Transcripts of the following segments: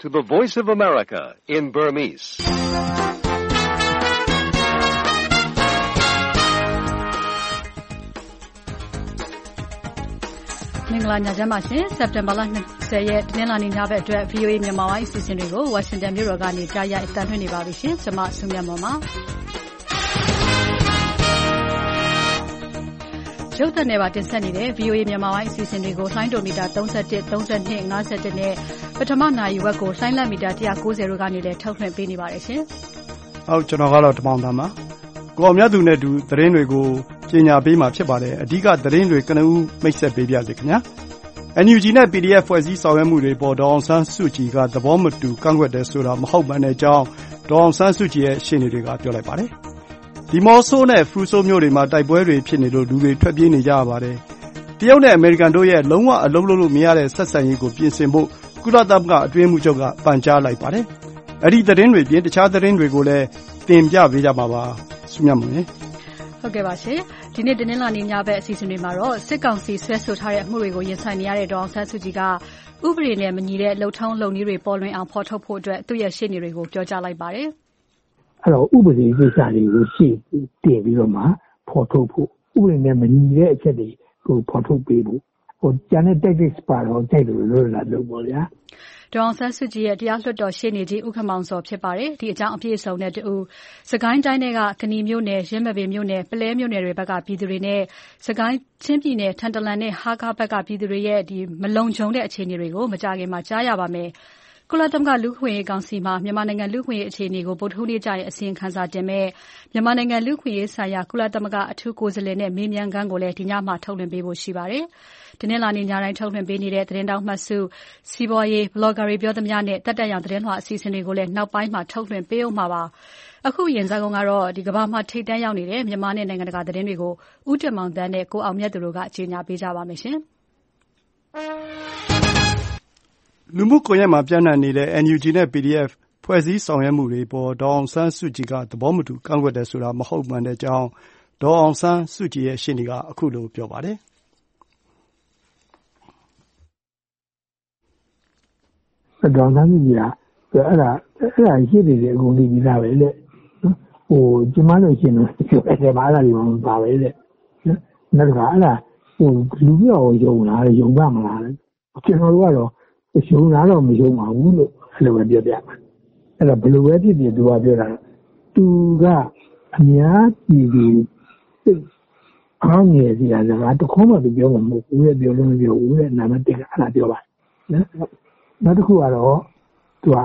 to the Voice of America in Burmese. ။မင်္ဂလာညချမ်းပါရှင်။ စက်တင်ဘာလ 20 ရက်တနင်္လာနေ့ညဘက်အတွက် VOA မြန်မာပိုင်းအစီအစဉ်တွေကို Washington မြို့တော်ကနေကြားရိုက်အသံလွှင့်နေပါပြီရှင်။ကျွန်မဆုမြတ်မော်ပါ။ရုပ်သံနဲ့ပါတင်ဆက်နေတဲ့ VOA မြန်မာပိုင်းအစီအစဉ်တွေကိုလှိုင်းဒိုမီတာ31 32 51နဲ့ပထမနာရီဝက်ကိုလှိုင်းလက်မီတာ190တို့ကနေလည်းထုတ်လွှင့်ပေးနေပါတယ်ရှင်။ဟုတ်ကျွန်တော်ကတော့တမောင်သားပါ။ကိုအောင်မြတ်သူနဲ့တူသတင်းတွေကိုပညာပေးမှာဖြစ်ပါတယ်။အဓိကသတင်းတွေကနဦးမိတ်ဆက်ပေးပြစေခင်ဗျာ။ NUG နဲ့ PDF ဖွဲ့စည်းဆောင်ရွက်မှုတွေပေါ်ဒေါ်အောင်ဆန်းစုကြည်ကသဘောမတူကန့်ကွက်တယ်ဆိုတာမဟုတ်မှန်တဲ့အကြောင်းဒေါ်အောင်ဆန်းစုကြည်ရဲ့ရှင်းနေတွေကပြောလိုက်ပါတယ်။ဒီမော့ဆိုနဲ့ဖရူဆိုမြို့တွေမှာတိုက်ပွဲတွေဖြစ်နေလို့လူတွေထွက်ပြေးနေကြရပါတယ်။တရုတ်နဲ့အမေရိကန်တို့ရဲ့လုံးဝအလုံးလို့မရတဲ့ဆက်ဆံရေးကိုပြင်ဆင်ဖို့ကုလသမဂ္ဂအတွင်းမှုချုပ်ကပန်ကြားလိုက်ပါတယ်။အဲ့ဒီသတင်းတွေပြင်တခြားသတင်းတွေကိုလည်းတင်ပြပေးကြပါပါ။ဆုမြတ်မော်ရေ။ဟုတ်ကဲ့ပါရှင်။ဒီနေ့တနင်္လာနေ့ညဘက်အစီအစဉ်တွေမှာတော့စစ်ကောင်စီဆွဲဆိုထားတဲ့အမှုတွေကိုရင်ဆိုင်နေရတဲ့ဒေါ်အောင်ဆန်းစုကြည်ကဥပဒေနဲ့မညီတဲ့လှုပ်ထုံးလုပ်နည်းတွေပေါ်လွင်အောင်ဖော်ထုတ်ဖို့အတွက်သူ့ရဲ့ရှေ့နေတွေကိုပြောကြားလိုက်ပါတယ်။အဲ့တော့ဥပဒေကိစ္စတွေကိုရှေ့တင်ပြီးတော့မှဖော်ထုတ်ဖို့ဥပဒေနဲ့မညီတဲ့အချက်တွေကိုဖော်ထုတ်ပေးဖို့ကျန်တဲ့ tactics ပါတော့ကြိုက်လို့လွတ်လာလို့ပေါ့ဗျာ။ဒေါ်အောင်ဆန်းစုကြည်ရဲ့တရားလွှတ်တော်ရှေ့နေကြီးဦးခင်မောင်စောဖြစ်ပါတယ်။ဒီအကြောင်းအပြည့်အစုံနဲ့တူစကိုင်းတိုင်းကကဏီမြို့နယ်ရင်းမပင်မြို့နယ်ပလဲမြို့နယ်တွေဘက်ကပြည်သူတွေနဲ့စကိုင်းချင်းပြည်နယ်ထန်တလန်နဲ့ဟားကားဘက်ကပြည်သူတွေရဲ့မလုံခြုံတဲ့အခြေအနေတွေကိုမကြာခင်မှာကြားရပါမယ်။ကုလသမဂ္ဂလူ့အခွင့်အရေးကောင်စီမှာမြန်မာနိုင်ငံလူ့အခွင့်အရေးအခြေအနေကိုဗုဒ္ဓဟူးနေ့ကျရင်အစီရင်ခံစာတင်မဲ့မြန်မာနိုင်ငံလူ့အခွင့်အရေးဆိုင်ရာကုလသမဂ္ဂအထူးကိုယ်စားလှယ်နဲ့မေးမြန်းခန်းကိုလည်းဒီညမှာထုတ်လွှင့်ပေးဖို့ရှိပါတယ်။တနင်္လာနေ့ညတိုင်းထုတ်လွှင့်ပေးနေတဲ့သတင်းတောက်မှတ်စုစီးပွားရေးဘလော့ဂါတွေပြောသမျှနဲ့တက်တက်ရောင်သတင်းလွှာအစီအစဉ်တွေကိုလည်းနောက်ပိုင်းမှာထုတ်လွှင့်ပေးအောင်ပါပါ။အခုရင်စားကုန်ကတော့ကမ္ဘာမှာထိပ်တန်းရောက်နေတဲ့မြန်မာနဲ့နိုင်ငံတကာသတင်းတွေကိုဦးတင်မောင်တန်းနဲ့ကိုအောင်မြတ်သူတို့ကအကြေညာပေးကြပါမယ်ရှင်။လူမှုကွန်ရက်မှာပြန့်နှံ့နေတဲ့ NUG နဲ့ PDF ဖွဲ့စည်းဆောင်ရွက်မှုတွေပေါ်ဒေါ်အောင်ဆန်းစုကြည်ကသဘောမတူကန့်ကွက်တယ်ဆိုတာမဟုတ်မှန်တဲ့အကြောင်းဒေါ်အောင်ဆန်းစုကြည်ရဲ့ရှင်းနေကအခုလိုပြောပါတယ်။ဒေါ်အောင်ဆန်းစုကြည်ကအဲ့ဒါရှိနေတဲ့အကုန်ဒီပြီးသားပဲလေကျမတို့ရှင်းလို့အဲ့ဒါတွေမှာပါပဲလေနောက်ကအဲ့ဒါလူပြောယုံလားယုံပါမလားကျွန်တော်တို့ကတော့ယုံလားတော့မယုံပါဘူးလို့အဲ့လိုပဲပြောပြမှာအဲ့တော့ဘယ်လိုပဲဖြစ်ဖြစ်သူကပြောတာသူကအများကြီးဒီအောင်းငယ်စီကစကားတခုမှပြောမှာမဟုတ်ဘူးလေပြောလို့မပြောဘူးလေနာမည်တက်အဲ့ဒါပြောပါနော်နောက်တစ်ခုကတော့သူက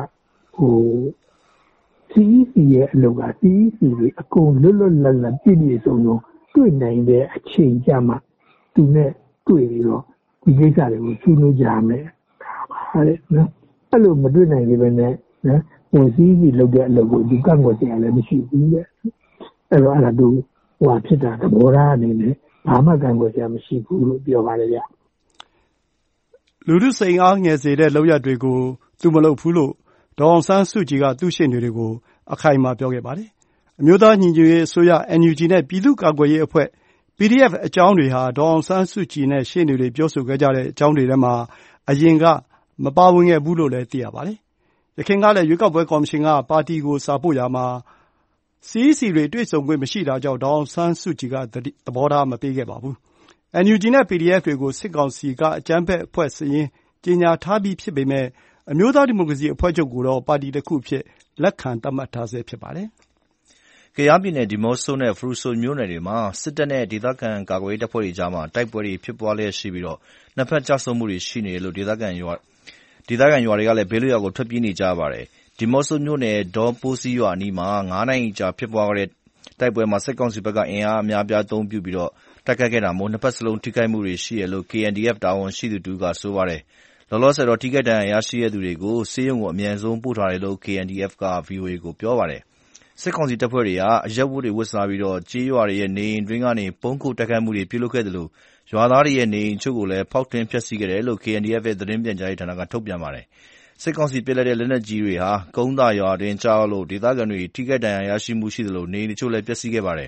CEC ရဲ့အလုပ်က CEC တွေအကုန်လွတ်လွတ်လပ်လပ်ပြည့်ပြည့်စုံစုံတွေ့နိုင်တဲ့အချိန်ကြမှာသူနဲ့တွေ့ပြီးတော့ဒီကိစ္စတွေကိုဆွေးနွေးကြမယ်ဟုတ်နော်အဲ့လိုမတွေ့နိုင်သေးပဲနဲ့နော်CEC လုပ်တဲ့အလုပ်ကိုဒီကန့်ကွက်စရာလည်းမရှိဘူးလေအဲ့တော့အဲ့ဒါသူဖြစ်တာသဘောထားအနေနဲ့ဘာမှကန့်ကွက်စရာမရှိဘူးလို့ပြောပါလေဗျလူထုစိန်အားငယ်စေတဲ့လုပ်ရပ်တွေကိုသူမလုပ်ဘူးလို့ဒေါ်အောင်ဆန်းစုကြည်ကသူ့ရှေ့နေတွေကိုအခိုင်အမာပြောခဲ့ပါတယ်။အမျိုးသားညီညွတ်ရေးအစိုးရ NUG နဲ့ပြည်သူ့ကာကွယ်ရေးအဖွဲ့ PDF အကြောင်းတွေဟာဒေါ်အောင်ဆန်းစုကြည်နဲ့ရှေ့နေတွေပြောဆိုခဲ့ကြတဲ့အကြောင်းတွေထဲမှာအရင်ကမပါဝင်ခဲ့ဘူးလို့လည်းသိရပါတယ်။ယခင်ကလည်းရွေးကောက်ပွဲကော်မရှင်ကပါတီကိုစာပို့ရာမှာ CEC တွေတွေ့ဆုံခွင့်မရှိတာကြောင့်ဒေါ်အောင်ဆန်းစုကြည်ကသဘောထားမပေးခဲ့ပါဘူး။ NUG နဲ့ PDF တွေကိုစစ်ကောင်စီကအကြမ်းဖက်အဖွဲ့စာရင်းကြေညာထားပြီးဖြစ်ပေမဲ့အမျိုးသားဒီမိုကရေစီအဖွဲ့ချုပ်ကိုတော့ပါတီတစ်ခုဖြစ်လက်ခံသတ်မှတ်ထားဆဲဖြစ်ပါတယ်။ကယားပြည်နယ်ဒီမော့ဆိုနဲ့ဖရူဆိုမြို့နယ်တွေမှာစစ်တပ်နဲ့ဒေသခံကာကွယ်ရေးတပ်ဖွဲ့တွေကြားမှာတိုက်ပွဲတွေဖြစ်ပွားလျက်ရှိပြီးနှစ်ဖက်ကျဆုံးမှုတွေရှိနေတယ်လို့ဒေသခံရွာတွေကလည်းဘေးလွတ်ရာကိုထွက်ပြေးနေကြပါတယ်။ဒီမော့ဆိုမြို့နယ်ဒေါပိုးစီရွာအနီးမှာ9နိုင်ကြာဖြစ်ပွားခဲ့တဲ့တိုက်ပွဲမှာစစ်ကောင်စီဘက်ကအင်အားအများအပြားသုံးပြုပြီးတိုက်ခိုက်ခဲ့တာမို့နှစ်ဖက်စလုံးထိခိုက်မှုတွေရှိတယ်လို့ KNDF တာဝန်ရှိသူတူကဆိုပါတယ်။လောလောဆယ်တော့ထိခိုက်ဒဏ်ရာရရှိတဲ့သူတွေကိုဆေးရုံကိုအမြန်ဆုံးပို့ထားတယ်လို့ KNDF က VOA ကိုပြောပါတယ်။စစ်ကောင်စီတပ်ဖွဲ့တွေကအရပ်ဝတ်တွေဝတ်စားပြီးကျေးရွာတွေရဲ့နေအိမ်တွင်းကနေပုန်းခိုတိုက်ခိုက်မှုတွေပြုလုပ်ခဲ့သလိုရွာသားတွေရဲ့နေအိမ်အချို့ကိုလည်းဖောက်ထွင်းဖျက်ဆီးခဲ့တယ်လို့ KNDF ရဲ့သတင်းပြန်ကြားရေးဌာနကထုတ်ပြန်ပါတယ်။စစ်ကောင်စီပစ်လိုက်တဲ့လက်နက်ကြီးတွေဟာကုန်းသာရွာတွင်ကျရောက်လို့ဒေသခံတွေထိခိုက်ဒဏ်ရာရရှိမှုရှိသလိုနေအိမ်တချို့လည်းပျက်စီးခဲ့ပါတယ်။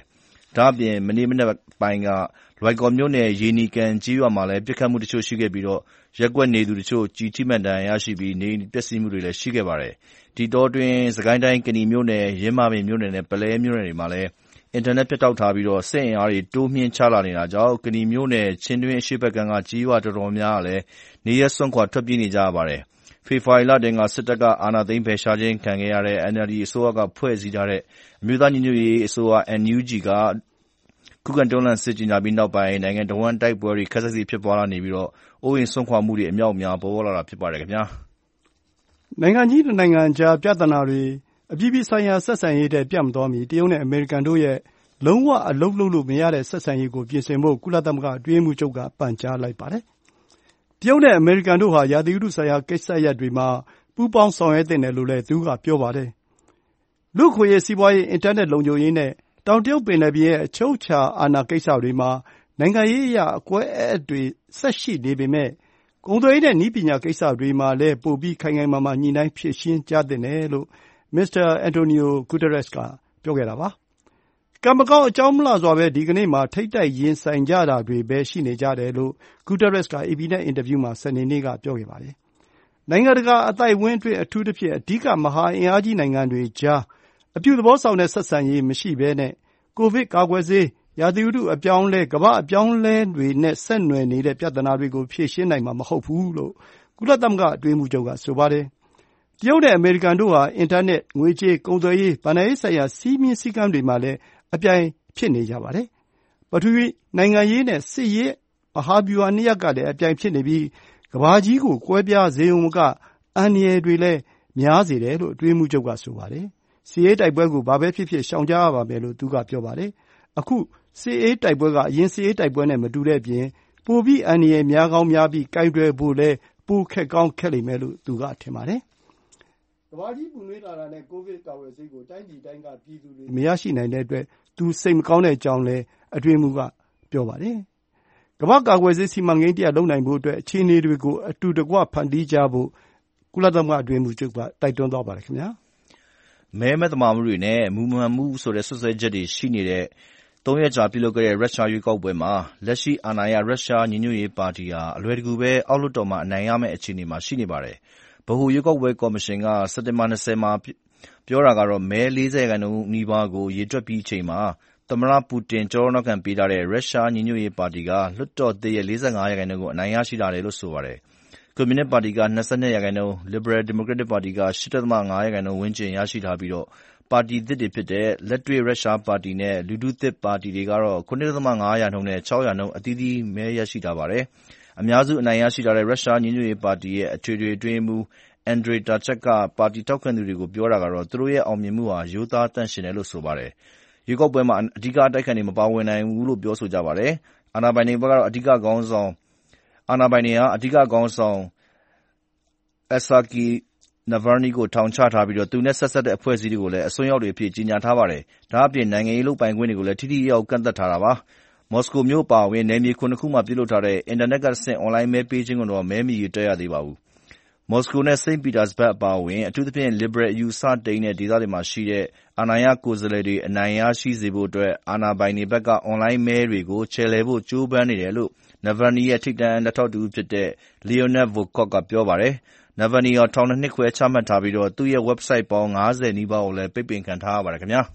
ဒါ့အပြင်မနေ့မနက်ပိုင်းကလွိုင်ကော်မြို့နယ်ရေနီကန်ကျေးရွာမှာလည်းပစ်ခတ်မှုတချို့ရှိခဲ့ပြီးရပ်ကွက်နေသူတချို့ကျည်ထိမှန်ဒဏ်ရာရရှိပြီးနေအိမ်ပျက်စီးမှုတွေလည်းရှိခဲ့ပါတယ်။ဒီတောအတွင်းစစ်ကိုင်းတိုင်းကနီမြို့နယ်၊ယင်းမာပင်မြို့နယ်နဲ့ပုလဲမြို့နယ်တွေမှာလည်းအင်တာနက်ဖြတ်တောက်ထားပြီးစစ်အင်အားတွေတိုးမြှင့်ချလာနေတာကြောင့်ကနီမြို့နယ်ချင်းတွင်းအရှေ့ဘက်ကမ်းကကျေးရွာတော်တော်များများလည်းနေရပ်စွန့်ခွာထွက်ပြေးနေကြရပါတယ်။ဖေဖော်ဝါရီလတွင်းကစစ်တပ်ကအာဏာသိမ်းဖယ်ရှားခြင်းခံခဲ့ရတဲ့ NLD အစိုးရကဖွဲ့စည်းထားတဲ့အမျိုးသားညီညွတ်ရေးအစိုးရ NUG ကခုခံတွန်းလှန်စစ်ကြေညာပြီးနောက်ပိုင်းနိုင်ငံတဝန်းတိုက်ပွဲတွေခပ်စိပ်စိပ်ဖြစ်ပွားလာနေပြီးအိုးအိမ်စွန့်ခွာမှုတွေအမြောက်အများပေါ်ပေါက်လာတာဖြစ်ပါတယ်ခင်ဗျာ။နိုင်ငံကြီးနှစ်နိုင်ငံကြားပြဿနာတွေအပြည်ပြည်ဆိုင်ရာဆက်ဆံရေးထက်ပြန့်မသွားမီတရုတ်နဲ့အမေရိကန်တို့ရဲ့လုံးဝအလုပ်လုပ်လို့မရတဲ့ဆက်ဆံရေးကိုပြင်ဆင်ဖို့ကုလသမဂ္ဂအတွင်းရေးမှူးချုပ်ကပန်ကြားလိုက်ပါတယ်။တရုတ်နဲ့အမေရိကန်တို့ဟာရာသီဥတုဆိုင်ရာကိစ္စရပ်တွေမှာပူးပေါင်းဆောင်ရွက်သင့်တယ်လို့လည်းသူကပြောပါတယ်။လူ့အခွင့်အရေး၊စီးပွားရေး၊အင်တာနက်လုံခြုံရေးနဲ့တောင်တရုတ်ပင်လယ်ပြင်ရဲ့အချုပ်အခြာအာဏာကိစ္စတွေမှာနိုင်ငံရေးအရအကွဲအက်တွေဆက်ရှိနေပေမယ့်ကုန်သွယ်ရေးနဲ့နည်းပညာကိစ္စတွေမှာလည်းပိုပြီးခိုင်ခိုင်မာမာညှိနှိုင်းဖြေရှင်းကြသင့်တယ်လို့မစ္စတာအန်တိုနီယိုဂူတာရက်စ်ကပြောခဲ့တာပါ။ကံမကောင်းအကြောင်းမလှစွာပဲဒီကနေ့မှာထိပ်တိုက်ရင်ဆိုင်ကြတာတွေပဲရှိနေကြတယ်လို့ဂူတာရက်စ်က AP နဲ့အင်တာဗျူးမှာစနေနေ့ကပြောခဲ့ပါတယ်။နိုင်ငံတကာအသိုက်အဝန်းအတွင်းအထူးသဖြင့်အဓိကမဟာအင်အားကြီးနိုင်ငံတွေကြားအပြုသဘောဆောင်တဲ့ဆက်ဆံရေးမရှိဘဲနဲ့ကိုဗစ်ကာကွယ်ဆေး၊ရာသီဥတုအပြောင်းအလဲ၊ကမ္ဘာ့အပြောင်းအလဲတွေနဲ့ဆက်နွယ်နေတဲ့ပြဿနာတွေကိုဖြေရှင်းနိုင်မှာမဟုတ်ဘူးလို့ကုလသမဂ္ဂအတွင်းရေးမှူးချုပ်ကဆိုပါတယ်။တရုတ်နဲ့အမေရိကန်တို့ဟာအင်တာနက်၊ငွေကြေး၊ကုန်သွယ်ရေး၊ဘဏ္ဍာရေးဆိုင်ရာစည်းမျဉ်းစည်းကမ်းတွေမှာလည်းအပြိုင်ဖြစ်နေကြပါတယ်။ပထဝီနိုင်ငံရေးနဲ့စစ်ရေးမဟာဗျူဟာနှစ်ရပ်ကလည်းအပြိုင်ဖြစ်နေပြီးကမ္ဘာကြီးကိုကွဲပြားစေရုံမကအန္တရာယ်တွေလည်းများစေတယ်လို့အတွင်းရေးမှူးချုပ်ကဆိုပါတယ်။စစ်ရေးတိုက်ပွဲကိုဘာပဲဖြစ်ဖြစ်ရှောင်ကြရပါမယ်လို့သူကပြောပါတယ်။အခုစစ်အေးတိုက်ပွဲကအရင်စစ်အေးတိုက်ပွဲနဲ့မတူတဲ့အပြင်ပိုပြီးအန္တရာယ်များကောင်းများပြီးကိုင်တွယ်ဖို့လည်းပိုခက်ကောင်းခက်လိမ့်မယ်လို့သူကထင်ပါတယ်။ကမ္ဘာကြီးပူနွေးလာတာနဲ့ကိုဗစ်ကာကွယ်ဆေးကိုတိုင်းပြည်တိုင်းကပြည်သူတွေမရရှိနိုင်တဲ့အတွက်သူစိတ်မကောင်းတဲ့အကြောင်းလည်းအတွင်းရေးမှူးကပြောပါတယ်။ကမ္ဘာ့ကာကွယ်ဆေးစီမံကိန်းတရပ်လုပ်နိုင်ဖို့အတွက်အခြေအနေတွေကိုအတူတကွဖန်တီးကြဖို့ကုလသမဂ္ဂအတွင်းရေးမှူးချုပ်ကတိုက်တွန်းသွားပါတယ်ခင်ဗျာ။မဲမသမာမှုတွေနဲ့မူမှန်မှုဆိုတဲ့စွပ်စွဲချက်တွေရှိနေတဲ့3 ရက်ကြာပြုလုပ်ခဲ့တဲ့ရုရှားရွေးကောက်ပွဲမှာလက်ရှိအာဏာရရုရှားညီညွတ်ရေးပါတီဟာအလွယ်တကူပဲအောက်လွှတ်တော်မှာအနိုင်ရမယ့်အခြေအနေမှာရှိနေပါတယ်။ဗဟိုရွေးကောက်ပွဲကော်မရှင်ကစက်တင်ဘာ20မှာပြောတာကတော့မဲ 40% နီးပါးကိုရေတွက်ပြီးချိန်မှာသမ္မတပူတင်ကျောထောက်နောက်ခံပေးထားတဲ့ရုရှားညီညွတ်ရေးပါတီကလွှတ်တော်သစ်ရဲ့ 45% ကိုအနိုင်ရရှိထားတယ်လို့ဆိုပါတယ်။ကွန်မြူနစ်ပါတီက 22%, လစ်ဘရယ်ဒီမိုကရက်တစ်ပါတီက 8.5% ဝန်းကျင်ရရှိထားပြီးပါတီသစ်တွေဖြစ်တဲ့လက်တွေ့ရုရှားပါတီနဲ့လူထုသစ်ပါတီတွေကတော့ 7.5% နဲ့ 6% အသီးသီးမဲရရှိထားပါတယ်။အများစုအနိုင်ရရှိထားတဲ့ရုရှားညီညွတ်ရေးပါတီရဲ့အထွေထွေအတွင်းရေးမှူးအန်ဒရေတာချက်ကပါတီထောက်ခံသူတွေကိုပြောတာကတော့သူတို့ရဲ့အောင်မြင်မှုဟာရိုးသားသန့်ရှင်းတယ်လို့ဆိုပါတယ်။ရွေးကောက်ပွဲမှာအဓိကအတိုက်အခံတွေမပါဝင်နိုင်ဘူးလို့ပြောဆိုကြပါတယ်။အာဏာပိုင်တွေကတော့အဓိကခေါင်းဆောင်အဆာကီနာဗာနီကိုထောင်ချထားပြီးသူနဲ့ဆက်စပ်တဲ့အဖွဲ့အစည်းတွေကိုလည်းအစွန်းရောက်တွေအဖြစ်ကြေညာထားပါတယ်။ဒါ့အပြင်နိုင်ငံရေးလုပ်ပိုင်ခွင့်တွေကိုလည်းထိထိရောက်ကန့်သတ်ထားတာပါ။မော်စကိုမြို့အပါအဝင်နယ်မြေ7 ခုမှာပြုလုပ်ထားတဲ့အင်တာနက်ကတဆင့်အွန်လိုင်းမဲပေးခြင်းကိုတော့မဲမရေတွက်ရသေးပါဘူး။မော်စကိုနဲ့စိန့်ပီတာစဘတ်အပါအဝင်အထူးသဖြင့်လစ်ဘရယ်အယူအဆတိမ်းတဲ့ဒေသတွေမှာရှိတဲ့အာဏာရကိုယ်စားလှယ်တွေအနိုင်ရရှိစေဖို့အတွက်အာဏာပိုင်တွေဘက်ကအွန်လိုင်းမဲတွေကိုချယ်လှယ်ဖို့ကြိုးပမ်းနေတယ်လို့နာဗာနီရဲ့ထိပ်တန်းလက်ထောက်တဦးဖြစ်တဲ့လီယိုနက်ဗိုကော့ကပြောပါတယ်။နာဗာနီထောင် 2 နှစ်ခွဲချမှတ်ထားပြီးသူ့ရဲ့ဝက်ဘ်ဆိုက်ပေါင်း50နီးပါးကိုလည်းပိတ်ပင်ခံထားရပါတယ်ခင်ဗျာ။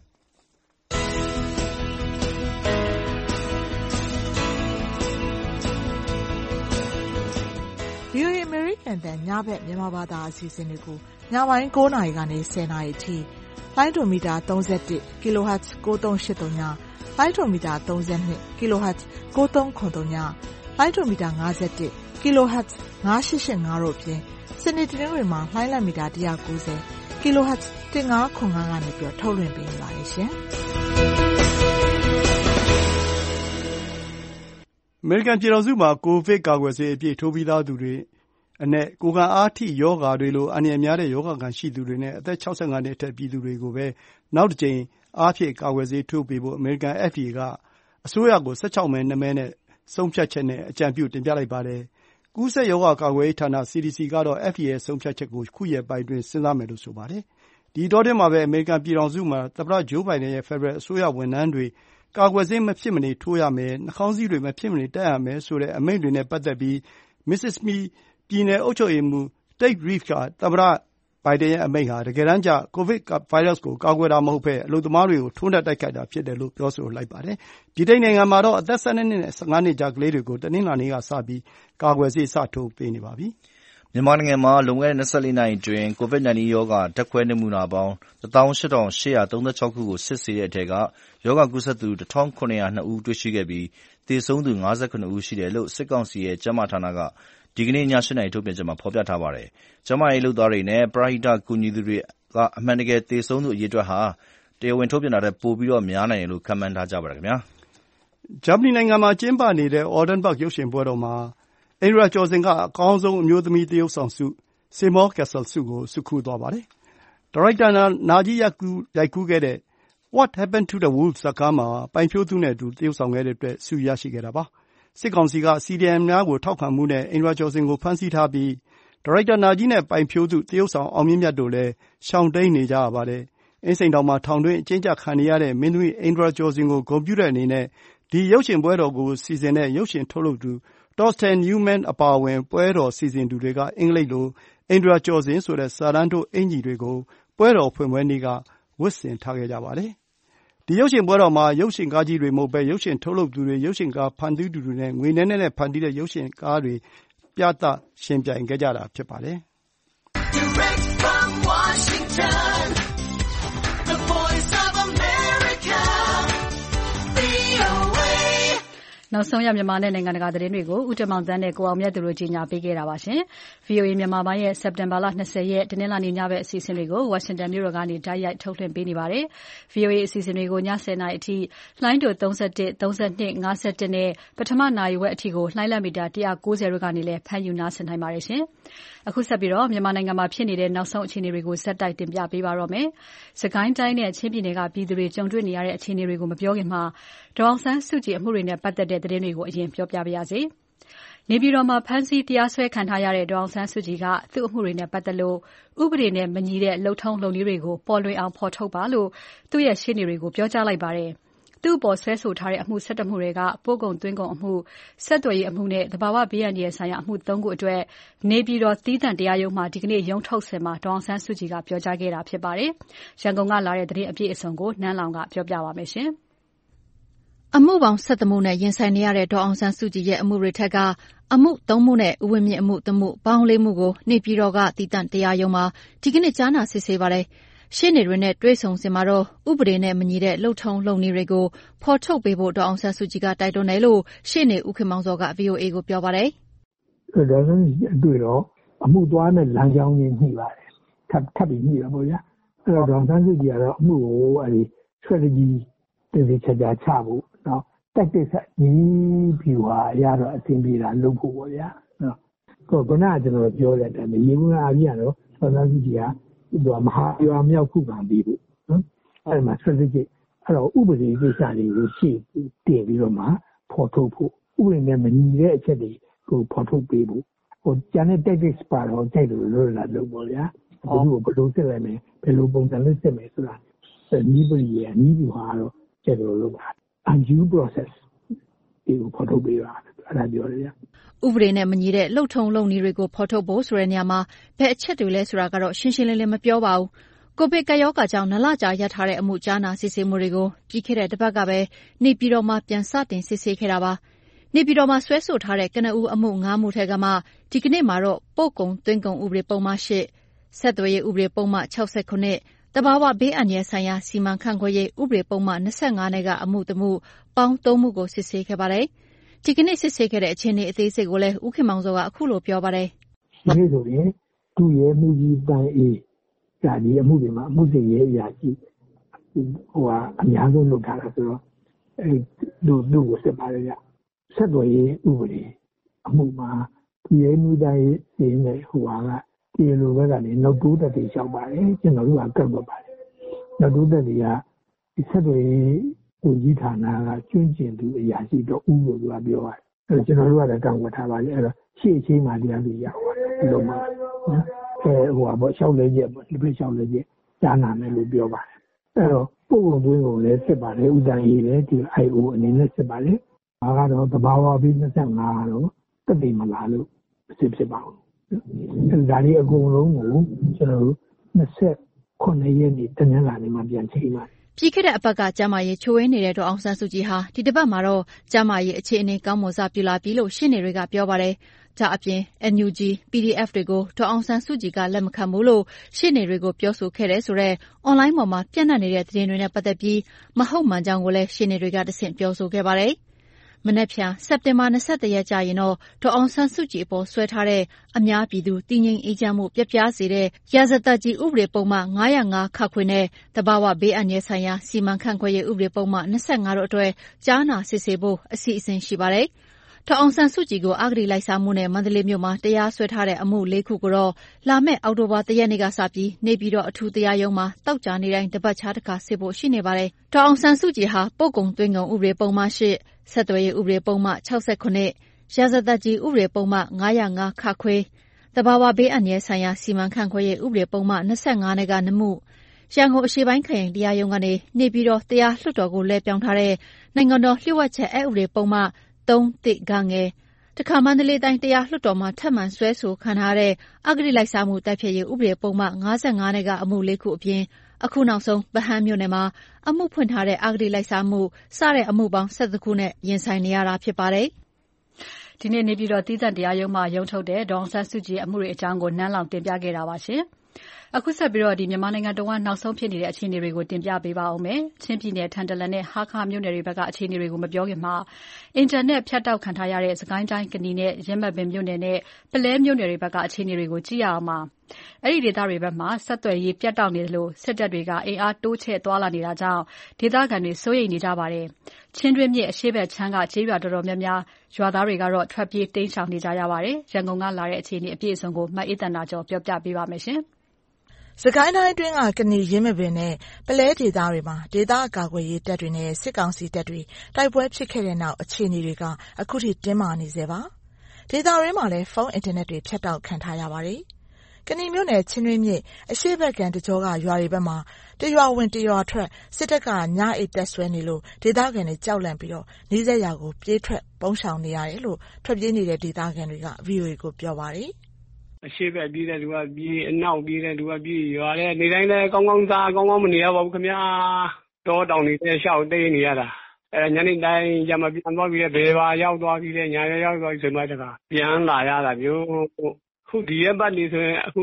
VOA အမေရိကန်တန်ညဘက်မြန်မာဘာသာအစီအစဉ်တွေကိုညပိုင်း9နာရီကနေ10နာရီအထိလိုင်းဒိုမီတာ31 kHz 9383ညလိုင်းဒိုမီတာ32 kHz 9393ညလိုင်းဒိုမီတာ51 kHz 9885တို့ဖြင့်စနေတနင်္ဂနွေမှာလိုင်းလံမီတာ190 kHz 1505ကနေထုတ်လွှင့်ပေးနေပါတယ်ရှင်။အမေရိကန်ပြည်ထောင်စုမှာကိုဗစ်ကာကွယ်ဆေးအပြည့်ထိုးပြီးသားသူတွေအနက်ကိုယ်ခံအားထိရောဂါတွေလိုအန္တရာယ်များတဲ့ရောဂါခံရှိသူတွေနဲ့အသက်65နှစ်အထက်ပြည်သူတွေကိုပဲနောက်တစ်ကြိမ်အားဖြည့်ကာကွယ်ဆေးထိုးပေးဖို့အမေရိကန် FDA ကအစိုးရကို16မဲ2မဲနဲ့ဆုံးဖြတ်ချက်နဲ့အကြံပြုတင်ပြလိုက်ပါတယ်။ကူးစက်ရောဂါကာကွယ်ရေးဌာန CDC ကတော့ FDA ရဲ့ဆုံးဖြတ်ချက်ကိုခုရက်ပိုင်းတွင်စဉ်းစားမယ်လို့ဆိုပါတယ်။ဒီအတောအတွင်းမှာပဲအမေရိကန်ပြည်ထောင်စုမှာသမ္မတဂျိုးဘိုင်ဒန်ရဲ့ဖက်ဒရယ်အစိုးရဝန်ထမ်းတွေကာကွယ်ဆေးမဖြစ်မနေထိုးရမယ်၊နှာခေါင်းစည်းတွေမဖြစ်မနေတပ်ရမယ်ဆိုတဲ့အမိန့်တွေနဲ့ပတ်သက်ပြီး Mississippi ပြည်နယ်အုပ်ချုပ်ရေးမှူး Tate Reeves ကသမ္မတဘိုင်ဒန်ရဲ့အမိန့်ဟာတကယ်တမ်းကျကိုဗစ်ဗိုင်းရပ်စ်ကိုကာကွယ်တာမဟုတ်ဘဲအလုပ်သမားတွေကိုထိုးနှက်တိုက်ခိုက်တာဖြစ်တယ်လို့ပြောဆိုလိုက်ပါတယ်။ဗြိတိန်နိုင်ငံမှာတော့အသက်12နှစ်နဲ့15နှစ်ကြားကလေးတွေကိုတနင်္လာနေ့ကစပြီးကာကွယ်ဆေးစထိုးပေးနေပါပြီ။မြန်မာနိုင်ငံမှာလွန်ခဲ့တဲ့24နာရီအတွင်း COVID-19 ရောဂါဓာတ်ခွဲနမူနာပေါင်း 18,836 ခုကိုစစ်ဆေးတဲ့အထက်ကရောဂါကူးစက်သူ 1,702 ဦးတွေ့ရှိခဲ့ပြီးသေဆုံးသူ59ဦးရှိတယ်လို့စစ်ကောင်စီရဲ့ကျန်းမာဌာနကဒီကနေ့ည8နာရီထုတ်ပြန်ချက်မှာဖော်ပြထားပါတယ်။ကျန်းမာရေးလုပ်သားတွေနဲ့ပရဟိတကူညီသူတွေကအမှန်တကယ်သေဆုံးသူအရေအတွက်ဟာတရားဝင်ထုတ်ပြန်တာထက်ပိုပြီးများနိုင်တယ်လို့ခန့်မှန်းထားကြပါတယ်ခင်ဗျာ။ဂျာမနီနိုင်ငံမှာကျင်းပနေတဲ့ Oldenburg ရုပ်ရှင်ပွဲတော်မှာအိန္ဒြာကျော်စင်ကအကောင်းဆုံးအမျိုးသမီးသရုပ်ဆောင်ဆု Seymour Cassel ဆုကိုဆွတ်ခူးသွားပါတယ်။ဒါရိုက်တာနာကြီးရိုက်ကူးခဲ့တဲ့ What Happened to the Wolves ဇာတ်ကားမှာပိုင်ဖြိုးသူနဲ့အတူသရုပ်ဆောင်ခဲ့တဲ့အတွက်ဆုရရှိခဲ့တာပါ။စစ်ကောင်စီက CDM များကိုထောက်ခံမှုနဲ့အိန္ဒြာကျော်စင်ကိုဖမ်းဆီးထားပြီးဒါရိုက်တာနာကြီးနဲ့ပိုင်ဖြိုးသူသရုပ်ဆောင်အောင်မြင့်မြတ်တို့လည်းရှောင်တိမ်းနေကြရပါတယ်။အင်းစိန်ထောင်မှာထောင်တွင်းအကျဉ်းချခံနေရတဲ့မင်းသမီးအိန္ဒြာကျော်စင်ကိုဂုဏ်ပြုတဲ့အနေနဲ့ဒီရုပ်ရှင်ပွဲတော်ကိုစီစဉ်တဲ့ရုပ်ရှင်ထုတ်လုပ်သူ Torsten Newman အပါအဝင်ပွဲတော်စီစဉ်သူတွေကအင်္ဂလိပ်လိုအိန္ဒြာကျော်စင်ဆိုတဲ့စာတန်းထိုးအင်္ကျီတွေကိုပွဲတော်ဖွင့်ပွဲနေ့ကဝတ်ဆင်ထားခဲ့ကြပါတယ်။ဒီရုပ်ရှင်ပွဲတော်မှာရုပ်ရှင်ကားကြီးတွေမဟုတ်ဘဲရုပ်ရှင်ထုတ်လုပ်သူတွေရုပ်ရှင်ကားဖန်တီးသူတွေနဲ့ငွေနည်းနည်းနဲ့ဖန်တီးတဲ့ရုပ်ရှင်ကားတွေပြသယှဉ်ပြိုင်ခဲ့ကြတာဖြစ်ပါတယ်။ Direct from Washington, the voice of America, VOA နောက်ဆုံးရမြန်မာနဲ့နိုင်ငံတကာသတင်းတွေကိုဦးတင်မောင်သန်းနဲ့ကိုအောင်မြတ်သူတို့ကြီးညာပေးခဲ့တာပါရှင်။ VOA မြန်မာပိုင်းရဲ့စက်တင်ဘာလ20ရက်တနင်္လာနေ့ညဘက်အစီအစဉ်တွေကို Washington မြို့တော်ကနေတိုက်ရိုက်ထုတ်လွှင့်ပေးနေပါတယ်။ VOA အစီအစဉ်တွေကိုည10:00နာရီအထိလှိုင်းတို31 32 51နဲ့ပထမနာရီဝက်အထိကိုလှိုင်းလက်မီတာ190တို့ကနေလည်းဖမ်းယူနားဆင်နိုင်ပါတယ်ရှင်။အခုဆက်ပြီးတော့မြန်မာနိုင်ငံမှာဖြစ်နေတဲ့နောက်ဆုံးအခြေအနေတွေကိုဆက်တိုက်တင်ပြပေးပါရမယ်။စကိုင်းတိုင်းနဲ့ချင်းပြည်နယ်ကပြည်သူတွေကြုံတွေ့နေရတဲ့အခြေအနေတွေကိုမပြောခင်မှာဒေါအောင်ဆန်းစုကြည်အမှုတွေနဲ့ပတ်သက်တဲ့သတင်းတွေကိုအရင်ပြောပြပါရစေ။နေပြည်တော်မှာဖမ်းဆီးတရားစွဲခံထားရတဲ့ဒေါအောင်ဆန်းစုကြည်ကသူ့အမှုတွေနဲ့ပတ်သက်လို့ဥပဒေနဲ့မညီတဲ့လုပ်ထုံးလုပ်နည်းတွေကိုပေါ်လွင်အောင်ဖော်ထုတ်ပါလို့သူ့ရဲ့ရှေ့နေတွေကိုပြောကြားလိုက်ပါတယ်။သူ့အပေါ်ဆွဲဆိုထားတဲ့အမှု17မှုတွေကပို့ကုန်သွင်းကုန်အမှုဆက်သွယ်ရေးအမှုနဲ့သဘာဝဘေးအန္တရာယ်ဆိုင်ရာအမှု3ခုအတွက်နေပြည်တော်သီးသန့်တရားရုံးမှာဒီကနေ့ရုံးထုတ်စဉ်မှာဒေါအောင်ဆန်းစုကြည်ကပြောကြားခဲ့တာဖြစ်ပါတယ်။ရန်ကုန်ကလာတဲ့သတင်းအပြည့်အစုံကိုနန်းလောင်ကပြောပြပါမယ်ရှင်။အမှုပေါင်း17မှုနဲ့ရင်ဆိုင်နေရတဲ့ဒေါအောင်ဆန်းစုကြည်ရဲ့အမှုတွေထက်ကအမှု3မှုနဲ့ဦးဝင်းမြင့်အမှု3မှုပေါင်း4မှုကိုနေပြည်တော်ကတည်တံ့တရားရုံးမှာဒီကနေ့ကြားနာစစ်ဆေးပါတယ်။ရှေ့နေတွေနဲ့တွေ့ဆုံစဉ်မှာတော့ဥပဒေနဲ့မညီတဲ့လုပ်ထုံးလုပ်နည်းတွေကိုဖော်ထုတ်ပေးဖို့ဒေါအောင်ဆန်းစုကြည်ကတိုက်တွန်းတယ်လို့ရှေ့နေဦးခင်မောင်စောက VOA ကိုပြောပါတယ်။ဒေါအောင်ဆန်းစုကြည်အတွေ့တော့အမှုသွားမဲ့လမ်းကြောင်းကြီးညှိပါတယ်။ထပ်ပြီးညှိတာပေါ့ဗျာ။အဲ့တော့ဒေါအောင်ဆန်းစုကြည်ကတော့အမှုကိုstrategy တေချာချဖို့နော်tactics နီးဖြူဟာအရတော့အဆင်ပြေတာလုပ်ဖို့ပေါ့ဗျာနော်ခုနကကျွန်တော်ပြောတဲ့အတိုင်းရေဘူးအားကြီးကတော့ဒေါအောင်ဆန်းစုကြည်ကသူကမဟာဗျူဟာမြောက်ခုခံပြီးဖို့နော်အဲ့မှာ strategy အဲ့တော့ဥပဒေကိစ္စတွေကိုရှေ့တင်ပြီးတော့မှဖော်ထုတ်ဖို့ဥပဒေနဲ့မညီတဲ့အချက်တွေကိုဖော်ထုတ်ပေးဖို့ကျန်တဲ့ tactics ပါတော့ကြိုက်လို့လွတ်လာလို့ပေါ့ဗျာဘယ်လိုစစ်လိုက်မယ်ဘယ်လိုပုံစံနဲ့စစ်မယ်ဆိုတာနီးပြည်ရဲ့နီးဖြူဟာတော့ကြိုက်လို့လုပ်ပါundue process ဒီကိုဖော်ထုတ်ပေးပါအဲ့ဒါပြောရတယ်။ဥပဒေနဲ့မညီတဲ့လုပ်ထုံးလုပ်နည်းတွေကိုဖော်ထုတ်ဖို့ဆိုတဲ့နေရာမှာဘယ်အချက်တွေလဲဆိုတာကတော့ရှင်းရှင်းလင်းလင်းမပြောပါဘူး။ကိုဗစ်ကပ်ရောဂါကြောင့်2လကြာရပ်ထားတဲ့အမှုကြားနာစစ်ဆေးမှုတွေကိုပြီးခဲ့တဲ့တစ်ပတ်ကပဲနေပြည်တော်မှာပြန်စတင်စစ်ဆေးခဲ့တာပါ။နေပြည်တော်မှာဆွဲဆိုထားတဲ့ကနဦးအမှု9မှုထက်ကမှဒီကနေ့မှာတော့ပို့ကုန်သွင်းကုန်ဥပဒေပုံမှန်8ဆက်သွယ်ရေးဥပဒေပုံမှန်69တဘာဝဘေးအန္တရာယ်ဆိုင်ရာစီမံခန့်ခွဲရေးဥပဒေပုံမှန်25နဲ့ကအမှု3မှုပေါင်း3မှုကိုစစ်ဆေးခဲ့ပါတယ်။ဒီကနေ့စစ်ဆေးခဲ့တဲ့အခြေအနေအသေးစိတ်ကိုလည်းဦးခင်မောင်စောကအခုလိုပြောပါတယ်။ဒီနေ့ဆိုရင်သူ့ရဲ့မှုကြီးတန်းအေးဒါဒီအမှုတွေမှာအမှုစစ်ရေးအရာရှိအများဆုံးလုပ်ထားတာဆိုတော့သူ့ကိုစစ်ပါတယ်ဗျ။ဆက်သွယ်ရေးဥပဒေအမှုမှာသူ့ရဲ့မှုတိုင်းရေးနဲ့ဒီလိုဘက်ကနေနောက်တိုးတက်တွေလျှောက်ပါတယ်ကျွန်တော်တို့ကကတ်တော့ပါတယ်နောက်တိုးတက်တွေကဒီဆက်တွေကိုကြီးဌာနကကျွန့်ကျင်သူအရာရှိတော့ဥလို့သူကပြောပါတယ်အဲ့တော့ကျွန်တော်တို့ကလည်းကန့်ကွက်ထားပါတယ်အဲ့တော့ရှေ့ချင်းမှတရားသူရပါတယ်ဒီလိုမှလျှောက်လဲချက်ပေါ့ဒီဘက်လျှောက်လဲချက်ကြားနာမယ်လို့ပြောပါတယ်အဲ့တော့သူပို့ကုန်သွင်းကုန်လည်းစစ်ပါတယ်ဥဒန်းရေးလည်းဒီ IO အနေနဲ့စစ်ပါတယ်ဒါကတော့တဘာဝပြီး25ကတော့တက်တည်မလားလို့အစစ်ဖြစ်ပါဘူးဒါလေးအကုန်လုံးကိုကျွန်တော်တို့29ရက်နေ့တနင်္လာနေ့မှာပြန်ချိန်ပါတယ်ပြီးခဲ့တဲ့အပတ်ကကျန်းမာရေးချိုးဝဲနေတဲ့ဒေါ်အောင်ဆန်းစုကြည်ဟာဒီတစ်ပတ်မှာတော့ကျန်းမာရေးအခြေအနေကောင်းမွန်စွာပြုလာပြီလို့ရှင်းနေတွေကပြောပါတယ်။ဒါအပြင် NUG PDF တွေကိုဒေါ်အောင်ဆန်းစုကြည်ကလက်မခံဘူးလို့ရှင်းနေတွေကိုပြောဆိုခဲ့တဲ့ဆိုတော့အွန်လိုင်းပေါ်မှာပြန့်နှံ့နေတဲ့သတင်းတွေနဲ့ပတ်သက်ပြီးမဟုတ်မှန်ကြောင်းကိုလည်းရှင်းနေတွေကတဆင့်ပြောဆိုခဲ့ပါတယ်။မနက်ဖြန်စက်တင်ဘာ21ရက်ကျရင်တော့ဒေါ်အောင်ဆန်းစုကြည်အပေါ်ဆွဲထားတဲ့အများပြည်သူတည်ငြိမ်အေးချမ်းမှုပြပြစေတဲ့ရာဇသတ်ကြီးဥပဒေပုံမှန်905ခခွေနဲ့တဘာဝဘေးအန္တရာယ်ဆိုင်ရာစီမံခန့်ခွဲရေးဥပဒေပုံမှန်25တို့အတွက်ကြားနာစစ်ဆေးဖို့အစီအစဉ်ရှိပါတယ်။ဒေါ်အောင်ဆန်းစုကြည်ကိုအဂတိလိုက်စားမှုနဲ့မန္တလေးမြို့မှာတရားစွဲထားတဲ့အမှု4ခုကိုတော့လာမယ့်အောက်တိုဘာ1ရက်နေ့ကစပြီးနေပြည်တော်အထူးတရားရုံးမှာတောက်ကြနေတိုင်းတပတ်ခြားတစ်ခါစစ်ဖို့ရှိနေပါတယ်။ဒေါ်အောင်ဆန်းစုကြည်ဟာပို့ကုန်သွင်းကုန်ဥပဒေပုံမှန်8ဆက်သွယ်ရေးဥပဒေပုံမှန်69ရာဇသတ်ကြီးဥပဒေပုံမှန်905ခခွေတဘာဝဘေးအန္တရာယ်ဆိုင်ရာစီမံခန့်ခွဲရေးဥပဒေပုံမှန်25နဲ့က2မှုရန်ကုန်အရှေ့ပိုင်းခရိုင်တရားရုံးကနေနေပြည်တော်တရားလွှတ်တော်ကိုလဲပြောင်းထားတဲ့နိုင်ငံတော်လျှို့ဝှက်ချက်အက်ဥပဒေပုံမှန်3(1)ဂငယ်တခါမန္တလေးတိုင်းတရားလွှတ်တော်မှာထပ်မံဆွဲဆိုခံထားတဲ့အဂတိလိုက်စားမှုတိုက်ဖျက်ရေးဥပဒေပုံမှန်55နဲ့ကအမှု4ခုအပြင်အခုနောက်ဆုံးဗဟန်းမြို့နယ်မှာအမှုဖွင့်ထားတဲ့အဂတိလိုက်စားမှုစတဲ့အမှုပေါင်း17ခုနဲ့ရင်ဆိုင်နေရတာဖြစ်ပါတယ်။ဒီနေ့နေပြည်တော်တည်တံ့တရားရုံးမှာရုံးထုတ်တဲ့ဒေါ်အောင်ဆန်းစုကြည်အမှုတွေအကြောင်းကိုနန်းလောင်တင်ပြခဲ့တာပါရှင်။အခုဆက်ပြီးတော့မြန်မာနိုင်ငံတော်ကနောက်ဆုံးဖြစ်နေတဲ့အခြေအနေတွေကိုတင်ပြပေးပါဦးမယ်။ချင်းပြည်နယ်ထန်တလန်နဲ့ဟာခါမြို့နယ်တွေဘက်ကအခြေအနေတွေကိုမပြောခင်မှာအင်တာနက်ဖြတ်တောက်ခံထားရတဲ့စကိုင်းတိုင်းကနီနဲ့ရင်းမှတ်ပင်မြို့နယ်နဲ့ပလဲမြို့နယ်တွေဘက်ကအခြေအနေတွေကိုကြည့်ရအောင်ပါ။အဲ့ဒီဒေသတွေဘက်မှာဆက်သွယ်ရေးပြတ်တောက်နေတယ်လို့စစ်တပ်တွေကအင်အားတိုးချဲ့သွားလာနေတာကြောင့်ဒေသခံတွေစိုးရိမ်နေကြပါတယ်။ချင်းတွင်းမြစ်အရှေ့ဘက်ခြမ်းကကျေးရွာတော်တော်များများရွာသားတွေကတော့ထွက်ပြေးတိမ်းရှောင်နေကြရပါတယ်။ရန်ကုန်ကလာတဲ့အခြေအနေအပြည့်အစုံကိုမအေးတန်တာကျော်ပြောပြပေးပါမယ်ရှင်။စကိုင်းတိုင်းအတွင်းကကနီရင်းမပင်နဲ့ပလဲဒေသတွေမှာဒေသကာကွယ်ရေးတပ်တွေနဲ့စစ်ကောင်စီတပ်တွေတိုက်ပွဲဖြစ်ခဲ့တဲ့နောက်အခြေအနေတွေကအခုထိတင်းမာနေစေပါဒေသရင်းမှာလည်းဖုန်းအင်တာနက်တွေဖြတ်တောက်ခံထားရပါတယ်ကနီမြို့နယ်ချင်းတွင်းမြစ်အရှေ့ဘက်ကတကြောကရွာတွေဘက်မှာတရွာဝင်တရွာထွက်စစ်တပ်ကညအိတ်တက်ဆွဲနေလို့ဒေသခံတွေကြောက်လန့်ပြီးတော့နီးစပ်ရာကိုပြေးထွက်ပုန်းရှောင်နေရတယ်လို့ထွက်ပြေးနေတဲ့ဒေသခံတွေက VOA ကိုပြောပါတယ်အရှိပဲပြေးတဲ့လူကပြေးအနောက်ပြေးတဲ့လူကပြေးရွာတဲ့နေတိုင်းလည်းကောင်းကောင်းစားကောင်းကောင်းမနေရပါဘူးခင်ဗျာတောတောင်နေတဲ့ရှောက်တေးနေရတာညနေတိုင်းညမပြန်သွားပြီးတဲ့ဘယ်ပါရောက်သွားပြီးတဲ့ညာရောက်သွားပြီးဆိုမှတခါပြန်လာရတာမျိုးခုဒီရက်ပတ်နေဆိုရင်အခု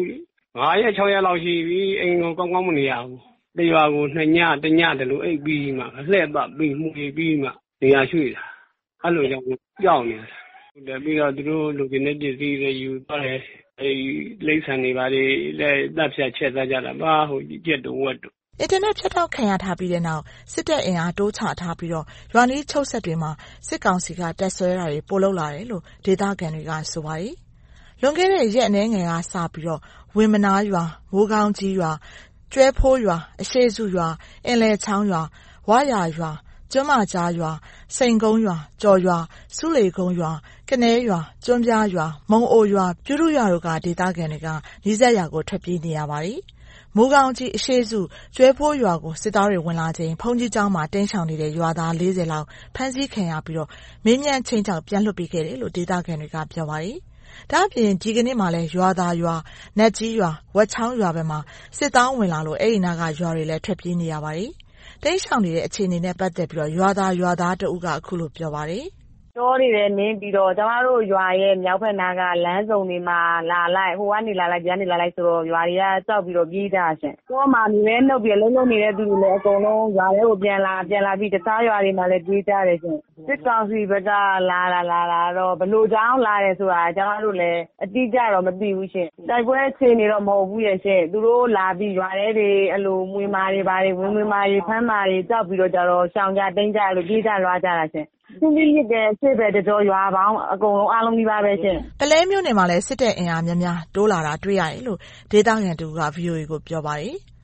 9ရက်6ရက်လောက်ရှိပြီအိမ်ကိုကောင်းကောင်းမနေရဘူးတရွာကို2ညတညတလူအိပ်ပြီးမှလှည့်ပတ်ပြီးမှုပြီးမှနေရာရွှေ့တာအဲ့လိုကြောင့်ကြောက်နေတာပြီးတော့သူတို့လူတွေနဲ့ပစ္စည်းတွေယူသွားတယ်လိမ့်ဆန်နေပါလေလက်တပ်ဖြတ်ချက်သားကြတာဘာဟိုကြက်တုံဝက်တုံအင်တာနက်ဖြတ်တောက်ခံရထားပြီးတဲ့နောက်စစ်တပ်အင်အားတိုးချထားပြီးတော့ရွာနီးချုပ်ဆက်တွေမှာစစ်ကောင်စီကတက်ဆွဲတာတွေပိုလုပ်လာတယ်လို့ဒေသခံတွေကဆိုပါတယ်လွန်ခဲ့တဲ့ရက်အနည်းငယ်ကစပြီးတော့ဝင်းမနာရွာမိုးကောင်းကြီးရွာကျွဲဖိုးရွာအရှိစုရွာအင်လဲချောင်းရွာဝါရာရွာကျွန်းမကြားရွာစိန်ကုန်းရွာကြော်ရွာစုလေကုန်းရွာကနဲရွာကျွန်းပြားရွာမုံအိုရွာပြူရုရွာတို့ကဒေသခံတွေကနီးစပ်ရာကိုထွက်ပြေးနေရပါတယ်မိုးကောင်းကြီးအရှိစုကျွဲဖိုးရွာကိုစစ်သားတွေဝင်လာချိန်ဖုန်ကြီးကျောင်းမှာတင်းရှောင်နေတဲ့ရွာသား40လောက်ဖမ်းဆီးခံရပြီးတော့မင်းမြန်ချင်းချောက်ပြန်လွှတ်ပေးခဲ့တယ်လို့ဒေသခံတွေကပြောပါတယ်ဒါအပြင်ဒီကနေ့မှလည်းရွာသားရွာနတ်ကြီးရွာဝက်ချောင်းရွာဘက်မှာစစ်သားဝင်လာလို့အဲ့ဒီနာကရွာတွေလည်းထွက်ပြေးနေရပါတယ်တိမ်းရှောင်နေတဲ့အခြေအနေနဲ့ပတ်သက်ပြီးတော့ရွာသားတဦးကအခုလိုပြောပါတယ်တောတွေလည်းနင်းပြီးတော့ကျမတို့ရွာရဲ့မြောက်ဘက်နားကလမ်းစုံတွေမှာလာလိုက်ဟိုကနေလာလိုက်ပြန်နေလာလိုက်ဆိုတော့ရွာတွေကကြောက်ပြီးတော့ပြေးကြရှင်တောမှာနေလဲနှုတ်ပြီးလုံးနေတဲ့သူတွေလည်းအကုန်လုံးရွာထဲကိုပြန်လာပြီးတခြားရွာတွေမှာလည်းပြေးကြတယ်ရှင်စစ်ကောင်စီဘက်ကလာတော့ဘလို့ကြောင်းလာတယ်ဆိုတာကျမတို့လည်းအတိအကျတော့မသိဘူးရှင်တိုက်ပွဲအခြေအနေတော့မဟုတ်ဘူးရဲ့ရှင်သူတို့လာပြီးရွာထဲတွေအလိုမွေမာတွေဘာတွေဝင်မာတွေဖမ်းမာတွေကြောက်ပြီးတော့ကြတော့ရှောင်ကြတိန်ကြလို့ပြေးကြလွားကြတာရှင်ချင်းပြီးရတဲ့စစ်ဘက်တကြောရွာပေါင်းအကုန်လုံးအားလုံးဒီပါပဲရှင်ပလဲမြို့နယ်မှာလည်းစစ်တပ်အင်အားများများတိုးလာတာတွေ့ရတယ်လို့ဒေသခံတူက VOA ကိုပြောပါတယ်